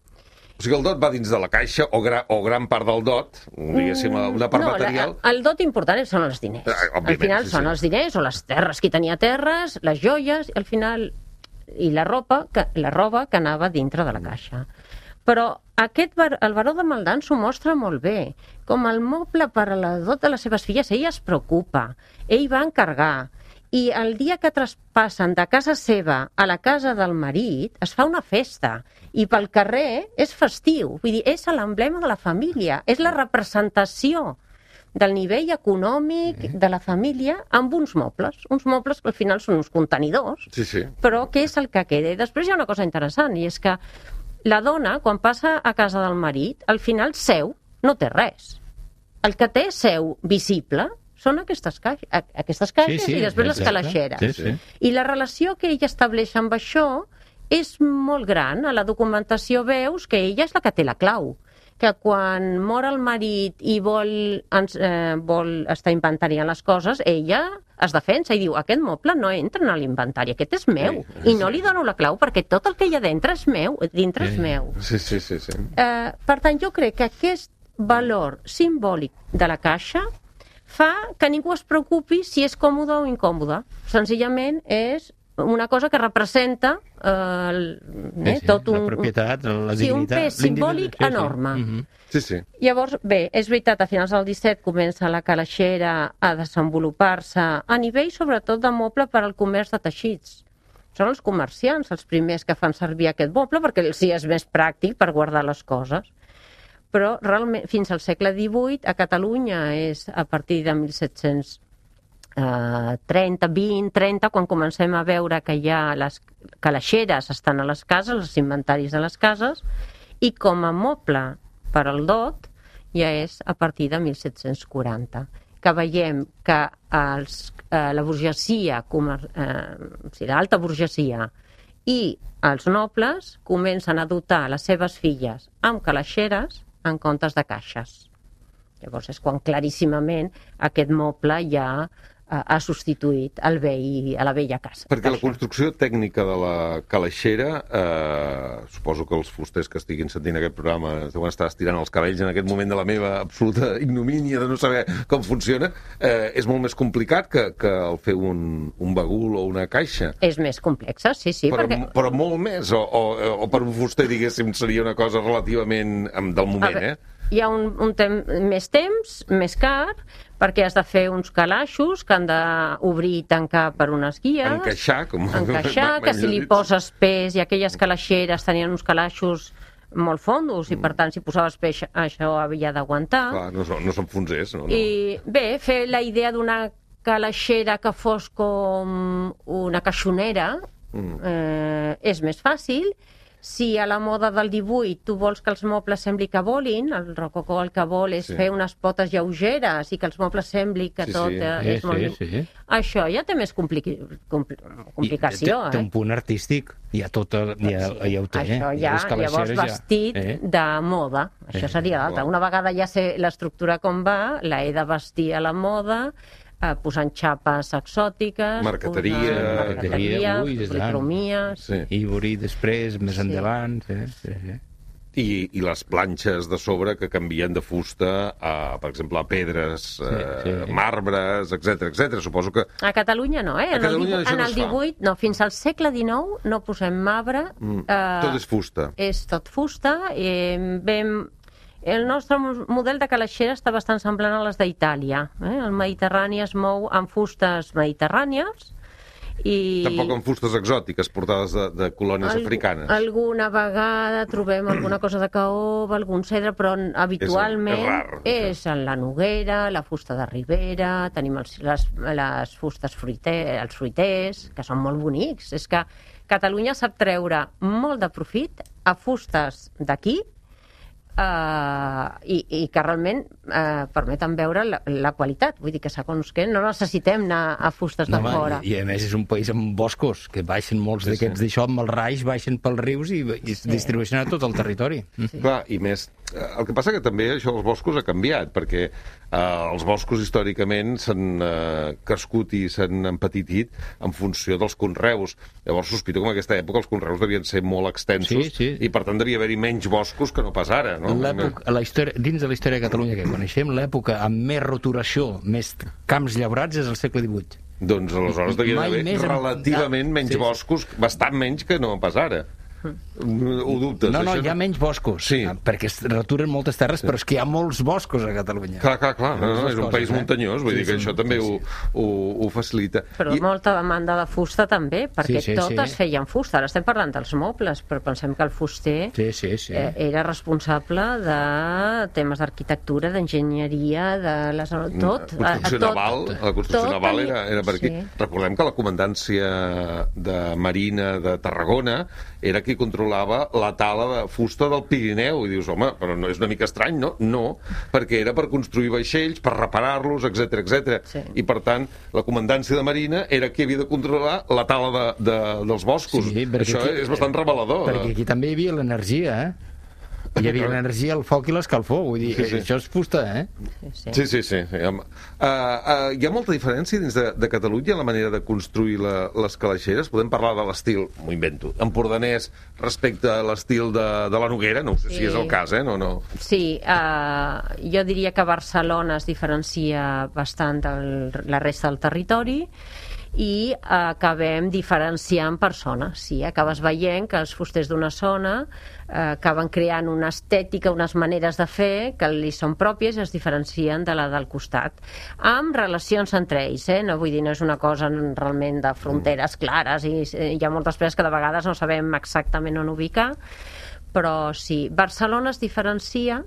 Speaker 2: O sigui, el dot va dins de la caixa, o, gra, o gran part del dot, diguéssim, una part
Speaker 4: no,
Speaker 2: material...
Speaker 4: La, el dot important són els diners.
Speaker 2: Ah, òbviament,
Speaker 4: al final
Speaker 2: sí,
Speaker 4: són
Speaker 2: sí.
Speaker 4: els diners o les terres, qui tenia terres, les joies, i al final... i la roba que, la roba que anava dintre de la caixa. Però aquest, bar- el baró de Maldà s'ho mostra molt bé. Com el moble per a la dot de les seves filles, ell es preocupa, ell va encargar, i el dia que traspassen de casa seva a la casa del marit es fa una festa, i pel carrer és festiu, vull dir, és l'emblema de la família, és la representació del nivell econòmic de la família amb uns mobles, uns mobles que al final són uns contenidors,
Speaker 2: Sí, sí.
Speaker 4: però què és el que queda? I després hi ha una cosa interessant, i és que la dona, quan passa a casa del marit, al final seu no té res. El que té seu visible són aquestes caixes, aquestes caixes
Speaker 3: Sí, sí,
Speaker 4: i després les
Speaker 3: exacte.
Speaker 4: calaixeres.
Speaker 3: Sí, sí.
Speaker 4: I la relació que ella estableix amb això és molt gran. A la documentació veus que ella és la que té la clau, que quan mor el marit i vol, ens, eh, vol estar inventariant les coses, ella es defensa i diu, aquest moble no entra en l'inventari, aquest és meu,
Speaker 2: Sí,
Speaker 4: i no li dono la clau perquè tot el que hi ha dintre és meu, dintre és
Speaker 3: Sí.
Speaker 4: meu.
Speaker 2: Sí, sí, sí, sí.
Speaker 4: Eh, per tant, jo crec que aquest valor simbòlic de la caixa fa que ningú es preocupi si és còmode o incòmode. Senzillament és una cosa que representa eh, el, eh,
Speaker 3: Sí, sí,
Speaker 4: tot un...
Speaker 3: la propietat, la
Speaker 4: sí, un
Speaker 3: dignitat,
Speaker 4: pes simbòlic
Speaker 3: l'individu- sí, sí.
Speaker 4: enorme.
Speaker 3: Mhm.
Speaker 2: Sí, sí.
Speaker 4: Llavors, bé, és veritat, a finals del disset comença la calaixera a desenvolupar-se a nivell, sobretot, de moble per al comerç de teixits. Són els comerciants els primers que fan servir aquest moble perquè els hi és més pràctic per guardar les coses. Però realment, fins al segle divuit, a Catalunya és a partir de mil set-cents trenta, vint, trenta, quan comencem a veure que ja les calaixeres estan a les cases, els inventaris de les cases, i com a moble per al dot ja és a partir de mil set-cents quaranta, que veiem que els, eh, la burgesia, comer, eh, o sigui, l'alta burgesia i els nobles comencen a dotar les seves filles amb calaixeres en comptes de caixes. Llavors és quan claríssimament aquest moble ja ha substituït el vell, a la vella casa.
Speaker 2: Perquè la construcció tècnica de la calaixera, eh, suposo que els fusters que estiguin sentint aquest programa es deuen estar estirant els cabells en aquest moment de la meva absoluta ignomínia de no saber com funciona, eh, és molt més complicat que, que el fer un, un bagul o una caixa.
Speaker 4: És més complexa, sí, sí.
Speaker 2: Però,
Speaker 4: perquè...
Speaker 2: però molt més, o, o, o per un fuster, diguéssim, seria una cosa relativament em, del moment,
Speaker 4: veure,
Speaker 2: eh?
Speaker 4: Hi ha un, un tem més temps, més car, perquè has de fer uns calaixos que han d'obrir i tancar per unes guies.
Speaker 2: Encaixar, com...
Speaker 4: Encaixar, que si li poses pes, i aquelles calaixeres tenien uns calaixos molt fondos, i per tant, si posaves peix, això havia d'aguantar.
Speaker 2: Clar, no, no s'enfonsés, no, no.
Speaker 4: I bé, fer la idea d'una calaixera que fos com una caixonera mm. eh, és més fàcil, Si a la moda del divuit tu vols que els mobles sembli que volin, el rococó el que vol és
Speaker 2: Sí.
Speaker 4: fer unes potes lleugeres i que els mobles sembli que
Speaker 2: Sí,
Speaker 4: tot
Speaker 2: sí.
Speaker 4: eh,
Speaker 3: Sí,
Speaker 4: és molt...
Speaker 3: sí, sí.
Speaker 4: Això ja té més compliqui... compli... complicació,
Speaker 3: I té, té
Speaker 4: eh?
Speaker 3: un punt artístic. Ja, tot, el- ja, ja ho té.
Speaker 4: Això
Speaker 3: eh?
Speaker 4: ja,
Speaker 3: Les calaixeres
Speaker 4: llavors vestit
Speaker 3: Ja, eh?
Speaker 4: de moda. Això
Speaker 3: Eh,
Speaker 4: seria l'altre.
Speaker 2: clar.
Speaker 4: Una vegada ja sé l'estructura com va, la he de vestir a la moda, eh, posant xapes exòtiques,
Speaker 2: Marqueteria.
Speaker 4: posant marqueteria,
Speaker 3: Ui, és
Speaker 4: policromia...
Speaker 2: Sí.
Speaker 3: Ivory després, més
Speaker 4: Sí.
Speaker 3: endavant. Sí, sí, sí.
Speaker 2: I, I les planxes de sobre que canvien de fusta a, per exemple, a pedres, eh,
Speaker 3: sí.
Speaker 2: marbres, etcètera, etcètera. Suposo que...
Speaker 4: A Catalunya no, eh?
Speaker 2: A
Speaker 4: En
Speaker 2: Catalunya
Speaker 4: el,
Speaker 2: això
Speaker 4: divu- en
Speaker 2: no
Speaker 4: el
Speaker 2: es fa.
Speaker 4: divuit, no, fins al segle dinou no posem marbre.
Speaker 2: Mm,
Speaker 4: eh,
Speaker 2: tot és fusta.
Speaker 4: És tot fusta. Eh, vam... El nostre mo- model de calaixera està bastant semblant a les d'Itàlia. Eh? El Mediterrani es mou amb fustes mediterrànies i...
Speaker 2: Tampoc amb fustes exòtiques portades de, de colònies
Speaker 4: Algu-
Speaker 2: africanes.
Speaker 4: Alguna vegada trobem alguna cosa de caoba, algun cedre, però habitualment
Speaker 2: és rar,
Speaker 4: és en la noguera, la fusta de ribera, tenim els, les, les fustes fruiter, els fruiters, que són molt bonics. És que Catalunya sap treure molt de profit a fustes d'aquí, Uh, i, i que realment uh, permeten veure la, la qualitat. Vull dir que segons què no necessitem anar a fustes de
Speaker 3: home,
Speaker 4: fora.
Speaker 3: I, I a més és un país amb boscos, que baixen molts
Speaker 2: Sí,
Speaker 3: d'aquests
Speaker 2: sí.
Speaker 3: d'això, amb els raigs, baixen pels rius i, i es distribueixen a tot el territori.
Speaker 2: Sí. Clar, i més... eh, El que passa que també això dels boscos ha canviat, perquè eh, els boscos històricament s'han eh, crescut i s'han empetitit en funció dels conreus. Llavors sospito que en aquesta època els conreus devien ser molt extensos
Speaker 3: Sí, sí.
Speaker 2: i per tant devia haver-hi menys boscos que no pas ara, no?
Speaker 3: L'època- a la història, dins de la història de Catalunya que coneixem, l'època amb més roturació, més camps llaurats és el segle divuit.
Speaker 2: Doncs aleshores devien
Speaker 3: Mai
Speaker 2: haver
Speaker 3: més en-
Speaker 2: relativament menys
Speaker 3: Sí, sí.
Speaker 2: boscos, bastant menys que no pas ara. Ho dubtes?
Speaker 3: No, no,
Speaker 2: això
Speaker 3: hi ha menys boscos,
Speaker 2: Sí.
Speaker 3: ah, perquè es raturen moltes terres, però és que hi ha molts boscos a Catalunya.
Speaker 2: Clar, clar, clar. No, no,
Speaker 3: Moltes
Speaker 2: és un
Speaker 3: coses,
Speaker 2: país
Speaker 3: eh?
Speaker 2: muntanyós, vull
Speaker 3: Sí,
Speaker 2: dir que
Speaker 3: sí,
Speaker 2: això també
Speaker 3: sí,
Speaker 2: ho, ho, ho facilita.
Speaker 4: Però
Speaker 2: I,
Speaker 4: molta demanda de fusta també, perquè
Speaker 3: Sí, sí,
Speaker 4: tot
Speaker 3: sí.
Speaker 4: es feia en fusta. Ara estem parlant dels mobles, però pensem que el fuster
Speaker 3: Sí, sí, sí.
Speaker 4: eh, era responsable de temes d'arquitectura, d'enginyeria, de les... tot.
Speaker 2: La construcció
Speaker 4: a- a tot.
Speaker 2: naval, la construcció
Speaker 4: tot
Speaker 2: naval
Speaker 4: tenia-
Speaker 2: era, era per aquí.
Speaker 4: Sí.
Speaker 2: Recordem que la comandància de Marina de Tarragona era qui controlava la tala de fusta del Pirineu. I dius, home, però no és una mica estrany, no? No, perquè era per construir vaixells, per reparar-los, etcètera, etcètera.
Speaker 4: Sí.
Speaker 2: I, per tant, la comandància de Marina era qui havia de controlar la tala de, de, dels boscos.
Speaker 3: Sí, perquè
Speaker 2: Això
Speaker 3: aquí-
Speaker 2: és bastant revelador.
Speaker 3: Perquè aquí també hi havia l'energia, eh? Hi havia l'energia, el foc i l'escalfor, vull dir,
Speaker 2: Sí, sí.
Speaker 3: això és fusta, eh?
Speaker 4: Sí,
Speaker 2: Sí, sí, sí. sí. Uh, uh, hi ha molta diferència dins de, de Catalunya en la manera de construir la, les calaixeres. Podem parlar de l'estil, m'ho invento, empordanès respecte a l'estil de, de la Noguera, no sé
Speaker 4: Sí.
Speaker 2: si és el cas, eh? No, no.
Speaker 4: Sí, uh, jo diria que Barcelona es diferencia bastant de la resta del territori i acabem diferenciant per zona. Sí, acabes veient que els fusters d'una zona eh, acaben creant una estètica, unes maneres de fer que li són pròpies i es diferencien de la del costat, amb relacions entre ells, eh? No vull dir, no és una cosa realment de fronteres clares i eh, hi ha moltes coses que de vegades no sabem exactament on ubicar, però sí, Barcelona es diferencia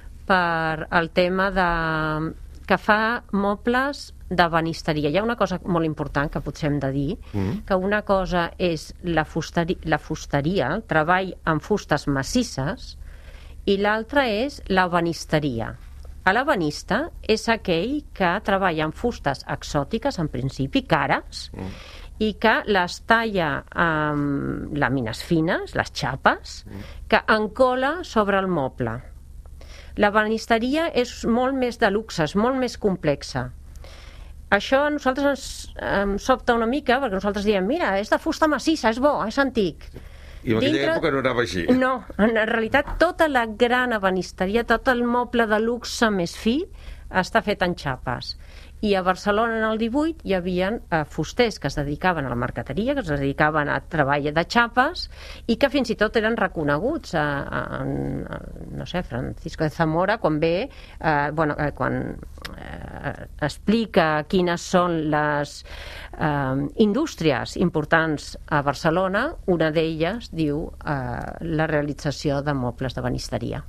Speaker 4: per el tema de que fa mobles de banisteria. Hi ha una cosa molt important que potser hem de dir, mm. que una cosa és la, fusteri, la fusteria, el treball amb fustes massisses, i l'altra és la banisteria. L'ebenista és aquell que treballa amb fustes exòtiques, en principi, cares, mm. i que les talla amb làmines fines, les xapes, mm. que encola sobre el moble. La banisteria és molt més de luxe, és molt més complexa. Això a nosaltres ens, ens sobta una mica, perquè nosaltres diem, mira, és de fusta massissa, és bo, és antic.
Speaker 2: I en aquella
Speaker 4: Dintre-
Speaker 2: època no anava així.
Speaker 4: No, en realitat tota la gran ebenisteria, tot el moble de luxe més fi està fet en xapes. I a Barcelona en el divuit hi havia eh, fusters que es dedicaven a la marqueteria, que es dedicaven a treball de xapes i que fins i tot eren reconeguts a, a, a no sé, Francisco de Zamora quan ve, eh, bueno, eh, quan eh, explica quines són les eh, indústries importants a Barcelona, una d'elles diu eh, la realització de mobles de banisteria.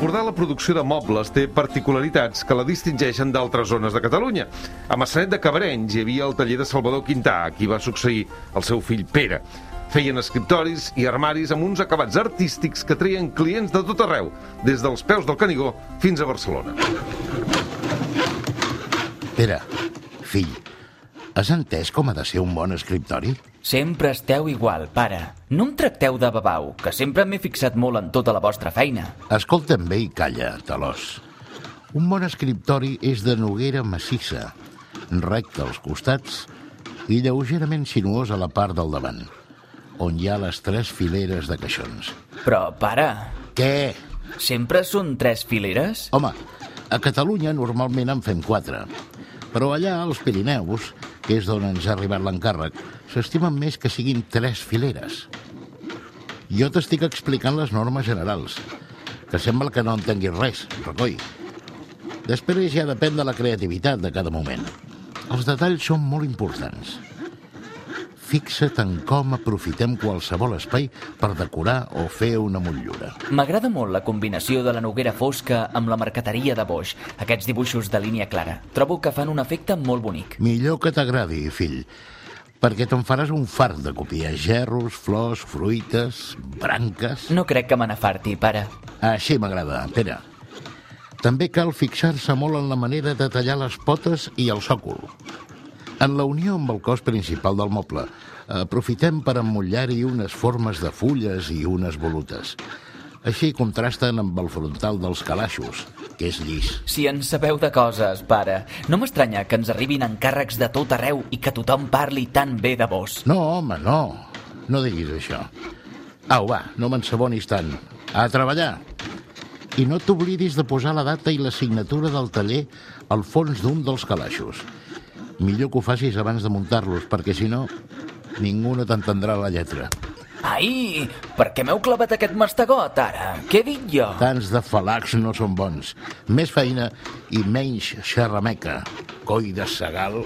Speaker 2: Recordar la producció de mobles té particularitats que la distingeixen d'altres zones de Catalunya. A Maçanet de Cabrenys hi havia el taller de Salvador Quintà, a qui va succeir el seu fill Pere. Feien escriptoris i armaris amb uns acabats artístics que treien clients de tot arreu, des dels peus del Canigó fins a Barcelona.
Speaker 5: Pere, fill, has entès com ha de ser un bon escriptori?
Speaker 6: Sempre esteu igual, pare. No em tracteu de babau, que sempre m'he fixat molt en tota la vostra feina.
Speaker 5: Escolta'm bé i calla, talòs. Un bon escriptori és de noguera massissa, recte als costats i lleugerament sinuós a la part del davant, on hi ha les tres fileres de caixons.
Speaker 6: Però, pare...
Speaker 5: Què?
Speaker 6: Sempre són tres fileres?
Speaker 5: Home, a Catalunya normalment en fem quatre, però allà, als Pirineus, que és d'on ens ha arribat l'encàrrec, s'estimen més que siguin tres fileres. Jo t'estic explicant les normes generals, que sembla que no entenguis res, recoi. Després ja depèn de la creativitat de cada moment. Els detalls són molt importants. Fixa't en com aprofitem qualsevol espai per decorar o fer una motllura.
Speaker 6: M'agrada molt la combinació de la noguera fosca amb la marqueteria de Boix, aquests dibuixos de línia clara. Trobo que fan un efecte molt bonic.
Speaker 5: Millor que t'agradi, fill, perquè te'n faràs un fart de copiar gerros, flors, fruites, branques...
Speaker 6: No crec que me n'afarti, pare.
Speaker 5: Així m'agrada, Pere. També cal fixar-se molt en la manera de tallar les potes i el sòcol. En la unió amb el cos principal del moble, aprofitem per emmotlar-hi unes formes de fulles i unes volutes. Així contrasten amb el frontal dels calaixos, que és llis.
Speaker 6: Si en sabeu de coses, pare, no m'estranya que ens arribin encàrrecs de tot arreu i que tothom parli tan bé de vos.
Speaker 5: No, home, no. No diguis això. Au, va, no m'ensabonis tant. A treballar. I no t'oblidis de posar la data i la signatura del taller al fons d'un dels calaixos. Millor que ho facis abans de muntar-los, perquè si no, ningú no t'entendrà la lletra.
Speaker 6: Ai, per què m'heu clavat aquest mastegot, ara? Què he dit jo?
Speaker 5: Tants de falacs no són bons. Més feina i menys xerrameca. Coi de segal.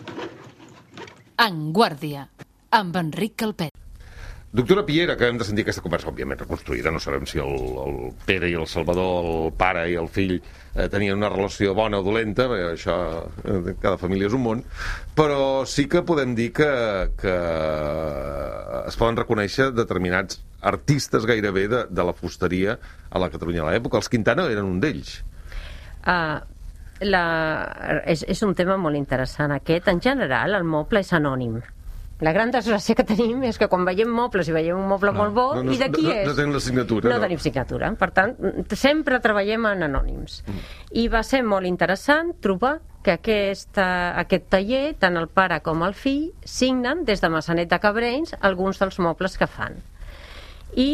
Speaker 7: En Guàrdia, amb Enric Calpet.
Speaker 2: Doctora Piera, que hem de sentir aquesta conversa, òbviament reconstruïda, no sabem si el, el Pere i el Salvador, el pare i el fill, eh, tenien una relació bona o dolenta, bé, això, eh, cada família és un món, però sí que podem dir que, que es poden reconèixer determinats artistes gairebé de, de la fusteria a la Catalunya de l'època. Els Quintana eren un d'ells.
Speaker 4: Uh, la, és, és un tema molt interessant aquest. En general, el moble és anònim. La gran desgràcia que tenim és que quan veiem mobles i veiem un moble no, molt bo,
Speaker 2: no, no,
Speaker 4: i de qui
Speaker 2: no,
Speaker 4: és?
Speaker 2: No, no tenim la signatura.
Speaker 4: No,
Speaker 2: no
Speaker 4: tenim signatura. Per tant, sempre treballem en anònims. Mm. I va ser molt interessant trobar que aquesta, aquest taller, tant el pare com el fill, signen des de Maçanet de Cabrenys alguns dels mobles que fan. I,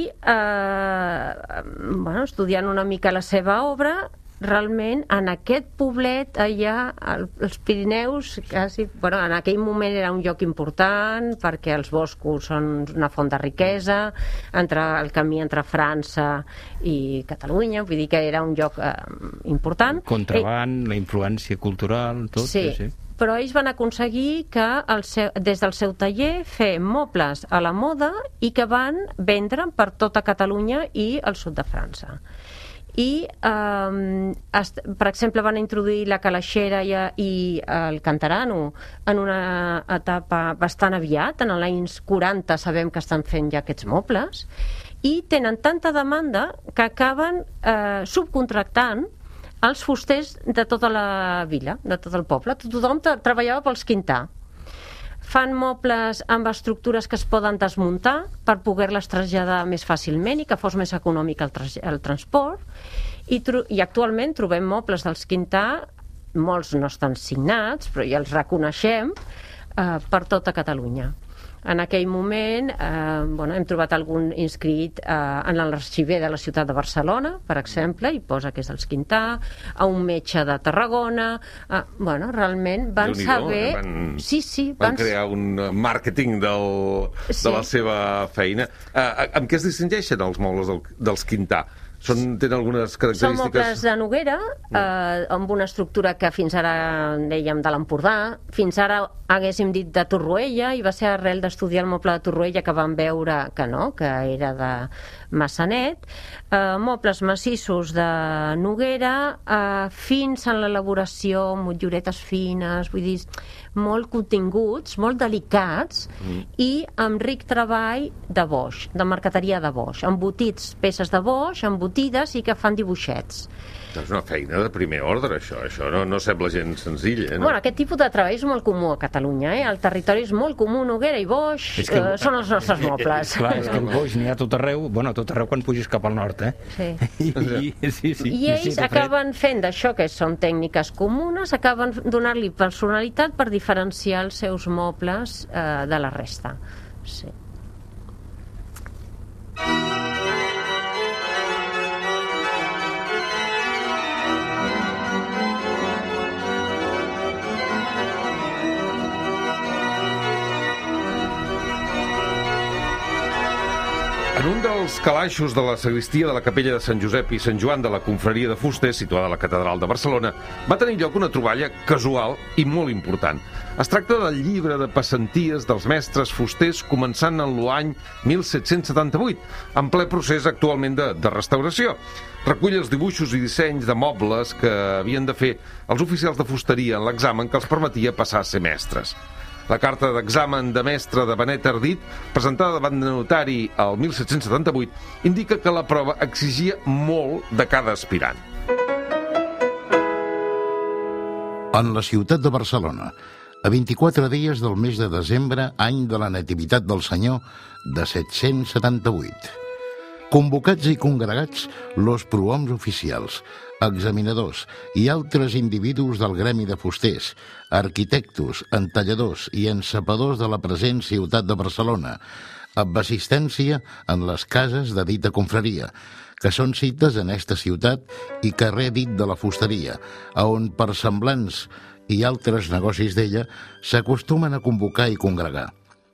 Speaker 4: eh, bueno, estudiant una mica la seva obra, realment en aquest poblet allà als Pirineus quasi, bueno, en aquell moment era un lloc important perquè els boscos són una font de riquesa entre el camí entre França i Catalunya, vull dir que era un lloc eh, important.
Speaker 3: Contraband, eh, la influència cultural, tot.
Speaker 4: Sí, sí, però ells van aconseguir que el seu, des del seu taller fer mobles a la moda i que van vendre per tota Catalunya i el sud de França. I, eh, per exemple, van introduir la calaixera i, i el cantarano en una etapa bastant aviat, en els anys quaranta sabem que estan fent ja aquests mobles, i tenen tanta demanda que acaben eh, subcontractant els fusters de tota la vila, de tot el poble. Tothom treballava pels Quintà. Fan mobles amb estructures que es poden desmuntar per poder-les traslladar més fàcilment i que fos més econòmic el, tra el transport. I, I actualment trobem mobles dels Quintà, molts no estan signats, però ja els reconeixem, eh, per tota Catalunya. En aquell moment eh, bueno, hem trobat algun inscrit eh, en l'arxiver de la ciutat de Barcelona, per exemple, i posa que és dels Quintà, a un metge de Tarragona. Eh, bueno, realment van saber...
Speaker 2: Van,
Speaker 4: sí, sí,
Speaker 2: van, van crear un màrqueting del, sí. de la seva feina. Eh, amb què es distingeixen els mobles del, dels Quintà? Són, tenen algunes
Speaker 4: Són
Speaker 2: característiques...
Speaker 4: mobles de noguera, eh, amb una estructura que fins ara dèiem de l'Empordà, fins ara haguéssim dit de Torroella, i va ser arrel d'estudiar el moble de Torroella que vam veure que no, que era de Massanet. Eh, mobles massissos de noguera, eh, fins en l'elaboració, motlluretes fines, vull dir, molt continguts, molt delicats, mm. i amb ric treball de boix, de marqueteria de boix, embotits, peces de boix, embotides i que fan dibuixets.
Speaker 2: És una feina de primer ordre, això. Això no, no sembla gens senzill, eh? No?
Speaker 4: Bueno, aquest tipus de treball és molt comú a Catalunya, eh? El territori és molt comú, noguera i boix, que... eh, són els nostres mobles.
Speaker 3: Clar, és que el boix n'hi ha tot arreu, bueno, tot arreu quan pugis cap al nord, eh?
Speaker 4: Sí.
Speaker 3: I, i, sí, sí,
Speaker 4: I ells acaben fent d'això, que són tècniques comunes, acaben donant-li personalitat per diferenciar els seus mobles eh, de la resta. Sí.
Speaker 2: En un dels calaixos de la sagristia de la capella de Sant Josep i Sant Joan de la confraria de fusters, situada a la catedral de Barcelona, va tenir lloc una troballa casual i molt important. Es tracta del llibre de passanties dels mestres fusters començant en l'any mil set-cents setanta-vuit, en ple procés actualment de, de restauració. Recull els dibuixos i dissenys de mobles que havien de fer els oficials de fusteria en l'examen que els permetia passar a ser mestres. La carta d'examen de mestre de Benet Ardit, presentada davant de notari el mil set-cents setanta-vuit, indica que la prova exigia molt de cada aspirant.
Speaker 5: En la ciutat de Barcelona, a vint-i-quatre dies del mes de desembre, any de la Nativitat del Senyor, de set-cents setanta-vuit. Convocats i congregats los prohoms oficials, examinadors i altres individus del gremi de fusters, arquitectos, entalladors i encepadors de la present ciutat de Barcelona, amb assistència en les cases de dita confraria, que són cites en esta ciutat i carrer dit de la fusteria, a on per semblants i altres negocis d'ella s'acostumen a convocar i congregar.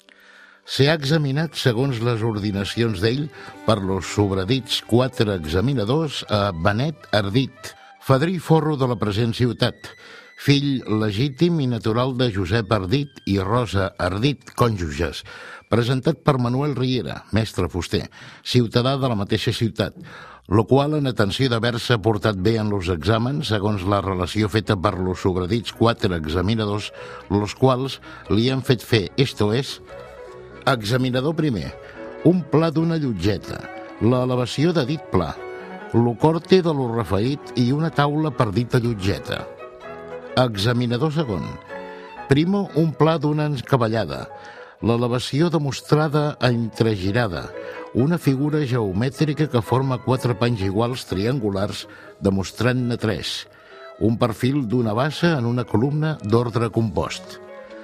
Speaker 5: S'ha examinat segons les ordinacions d'ell per los sobredits quatre examinadors a Benet Ardit, fadrí forro de la present ciutat, fill legítim i natural de Josep Ardit i Rosa Ardit, cònjuges, presentat per Manuel Riera, mestre fuster, ciutadà de la mateixa ciutat, lo qual, en atenció d'haver-se portat bé en los exàmens, segons la relació feta per los sobredits quatre examinadors, los quals li han fet fer, esto és, examinador primer, un pla d'una llotgeta, l'elevació de dit pla, lo corte de lo referit i una taula per dita llotgeta. Examinador segon, primo, un pla d'una encavallada, l'elevació demostrada a entregirada, una figura geomètrica que forma quatre panys iguals triangulars demostrant-ne tres, un perfil d'una bassa en una columna d'ordre compost.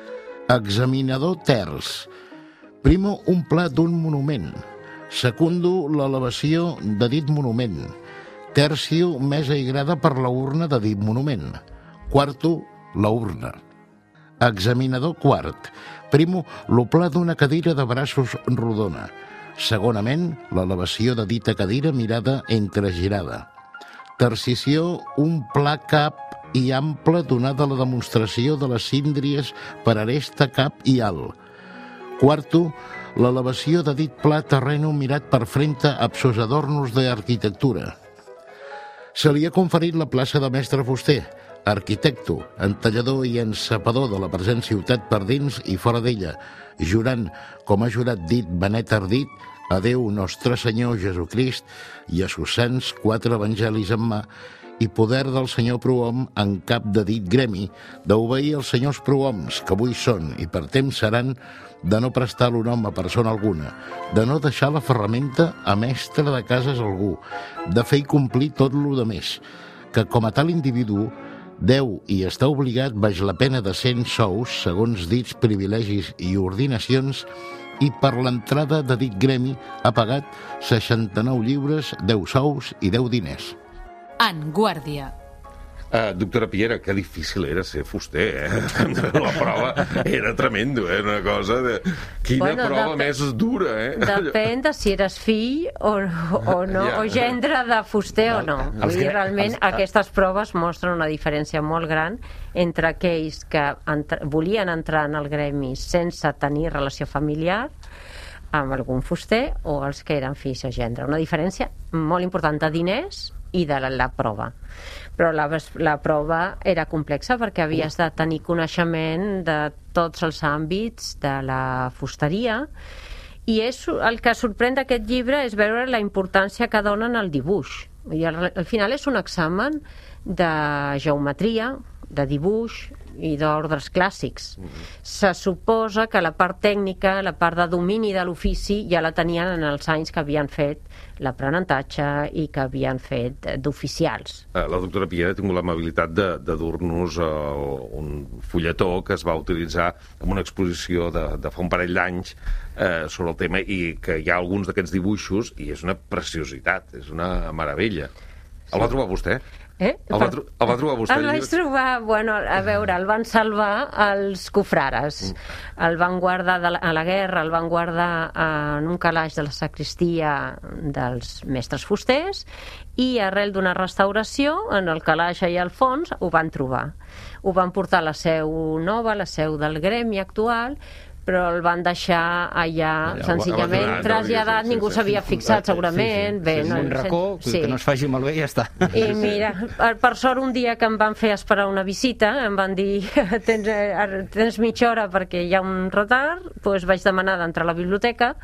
Speaker 5: Examinador terç, primo, un pla d'un monument. Secundo, l'elevació de dit monument. Tercio, mesa i grada per la urna de dit monument. Quarto, la urna. Examinador quart. Primo, lo pla d'una cadira de braços rodona. Segonament, l'elevació de dita cadira mirada entregirada. Tercició, un pla cap i ample donada la demostració de les síndries per aresta cap i alt. Quarto, l'elevació de dit pla terreno mirat per frente absos adornos d'arquitectura. Se li ha conferit la plaça de mestre fuster, arquitecto, entallador i encepador de la present ciutat per dins i fora d'ella, jurant, com ha jurat dit Benet Ardit, a Déu Nostre Senyor Jesucrist i a sus sants quatre evangelis en mà, i poder del senyor prohom en cap de dit gremi, d'obeir els senyors prohoms, que avui són i per temps seran, de no prestar l'onom a persona alguna, de no deixar la ferramenta a mestre de cases algú, de fer i complir tot lo de més, que com a tal individu deu i està obligat baix la pena de cent sous, segons dits privilegis i ordinacions, i per l'entrada de dit gremi ha pagat seixanta-nou lliures, deu sous i deu diners.
Speaker 7: En guàrdia.
Speaker 2: Uh, doctora Piera, que difícil era ser fuster, eh? La prova era tremendo, eh? Una cosa de... Quina
Speaker 4: Bueno,
Speaker 2: prova
Speaker 4: dep-
Speaker 2: més dura, eh?
Speaker 4: Depèn de si eres fill o, o no,
Speaker 2: Ja.
Speaker 4: o gendre de fuster o no.
Speaker 3: Els
Speaker 4: Vull dir,
Speaker 3: gre-
Speaker 4: realment,
Speaker 3: els-
Speaker 4: aquestes proves mostren una diferència molt gran entre aquells que entra, volien entrar en el gremi sense tenir relació familiar amb algun fuster o els que eren fills o gendre. Una diferència molt important de diners i de la, la prova. Però la, la prova era complexa perquè havies de tenir coneixement de tots els àmbits de la fusteria i és, el que sorprèn d'aquest llibre és veure la importància que donen al dibuix. I al, al final és un examen de geometria, de dibuix i d'ordres clàssics. Se suposa que la part tècnica, la part de domini de l'ofici ja la tenien en els anys que havien fet l'aprenentatge i que havien fet d'oficials.
Speaker 2: La doctora Piera ha tingut l'amabilitat de, de dur-nos uh, un fulletó que es va utilitzar en una exposició de, de fa un parell d'anys eh, sobre el tema i que hi ha alguns d'aquests dibuixos i és una preciositat, és una meravella. El va trobar vostè?
Speaker 4: Eh?
Speaker 2: El va, tro el va trobar vostè?
Speaker 4: El vaig trobar, bueno, a veure, el van salvar els cofrares. El van guardar de la, a la guerra, el van guardar en un calaix de la sacristia dels mestres fusters i arrel d'una restauració, en el calaix allà al fons, ho van trobar. Ho van portar a la seu nova, la seu del gremi actual, però el van deixar allà,
Speaker 3: Allà,
Speaker 4: senzillament
Speaker 2: abandonat,
Speaker 4: traslladat,
Speaker 2: no?
Speaker 4: ningú s'havia fixat segurament. Bé,
Speaker 3: Sí, sí,
Speaker 4: no,
Speaker 3: un racó, que,
Speaker 4: sí.
Speaker 3: que no es faci malbé i ja està.
Speaker 4: I mira, per, per sort un dia que em van fer esperar una visita, em van dir tens, eh, tens mitja hora perquè hi ha un retard, doncs vaig demanar d'entrar a la biblioteca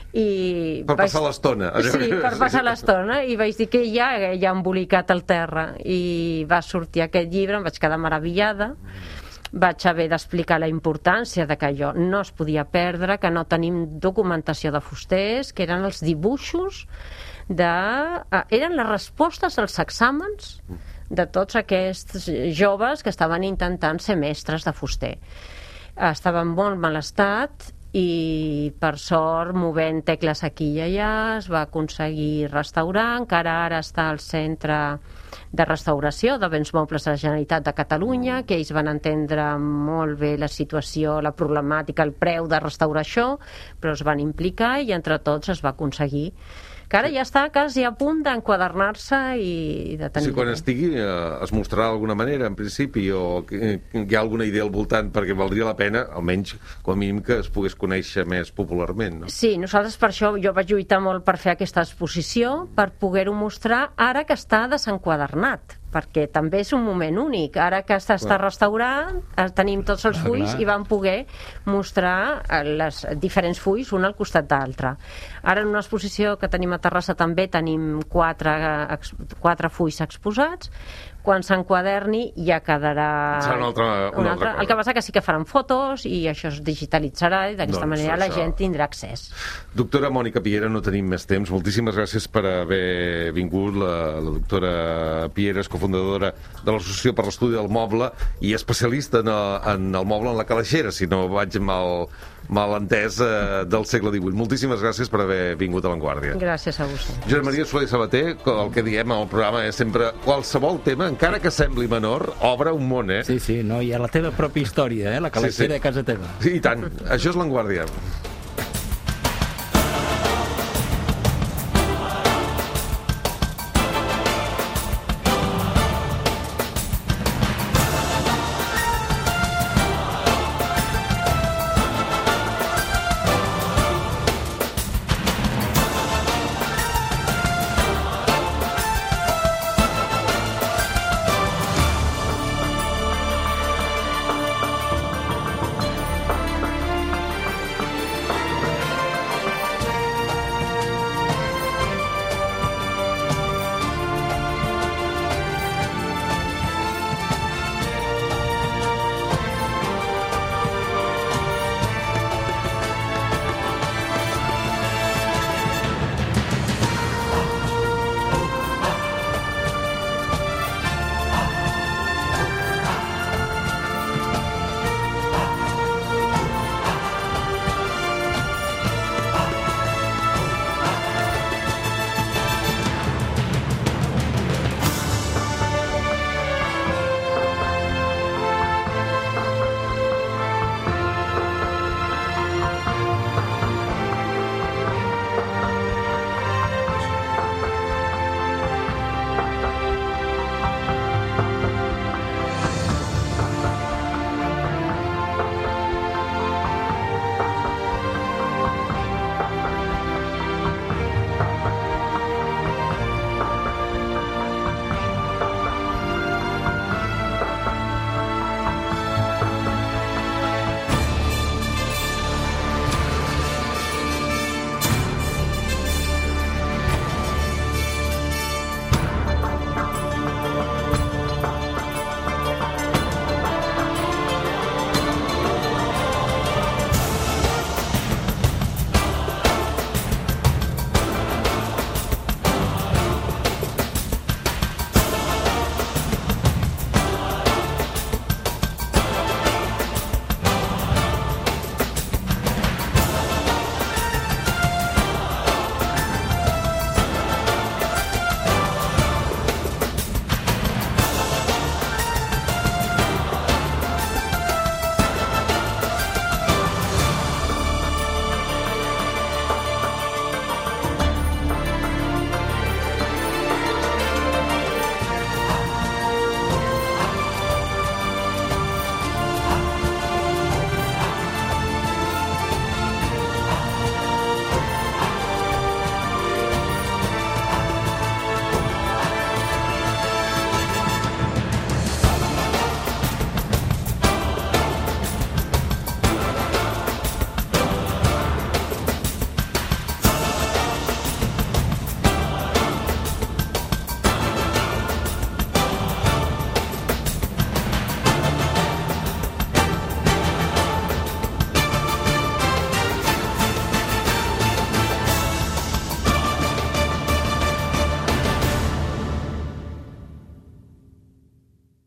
Speaker 4: i
Speaker 2: Per
Speaker 4: vaig...
Speaker 2: passar l'estona.
Speaker 4: Sí, per passar l'estona, i vaig dir que ja hi ha embolicat al terra, i va sortir aquest llibre, em vaig quedar meravellada, vaig haver d'explicar la importància de que allò no es podia perdre, que no tenim documentació de fusters, que eren els dibuixos de... eh, eren les respostes als exàmens de tots aquests joves que estaven intentant ser mestres de fuster. Estaven molt mal estat i per sort movent tecles aquí i allà es va aconseguir restaurar, encara ara està al centre de restauració de béns mobles de la Generalitat de Catalunya, que ells van entendre molt bé la situació, la problemàtica, el preu de restaurar això, però es van implicar i entre tots es va aconseguir que ara ja està quasi a punt d'enquadernar-se i de tenir...
Speaker 2: Sí, quan estigui eh, es mostrarà d'alguna manera, en principi, o que, que hi ha alguna idea al voltant, perquè valdria la pena, almenys, com a mínim, que es pogués conèixer més popularment, no?
Speaker 4: Sí, nosaltres per això jo vaig lluitar molt per fer aquesta exposició, per poder-ho mostrar ara que està desenquadernat, perquè també és un moment únic. Ara que està, està restaurant, tenim tots els
Speaker 3: Ah,
Speaker 4: fulls
Speaker 3: clar.
Speaker 4: i vam poder mostrar les diferents fulls un al costat d'altre. Ara en una exposició que tenim a Terrassa també tenim quatre, ex- quatre fulls exposats. Quan s'enquaderni ja quedarà
Speaker 2: Serà una altra- una
Speaker 4: un
Speaker 2: altra
Speaker 4: altre.
Speaker 2: cosa.
Speaker 4: El que passa que sí que faran fotos i això es digitalitzarà i d'aquesta
Speaker 2: Doncs
Speaker 4: manera la
Speaker 2: això.
Speaker 4: gent tindrà accés.
Speaker 2: Doctora Mònica Piera, no tenim més temps. Moltíssimes gràcies per haver vingut, la, la doctora Piera és cofundadora de l'Associació per l'Estudi del Moble i especialista en el, en el moble en la calaixera, si no vaig mal, mal entès, eh, del segle divuit. Moltíssimes gràcies per haver vingut a Vanguardia.
Speaker 4: Gràcies a vostè.
Speaker 2: Josep Maria Soler i Sabater, el que diem al programa és sempre qualsevol tema, encara que sembli menor, obre un món, eh?
Speaker 3: Sí, sí, no, hi ha la teva pròpia història, eh? La calaixera
Speaker 2: Sí, sí.
Speaker 3: de casa teva.
Speaker 2: Sí, i tant. Això és Vanguardia.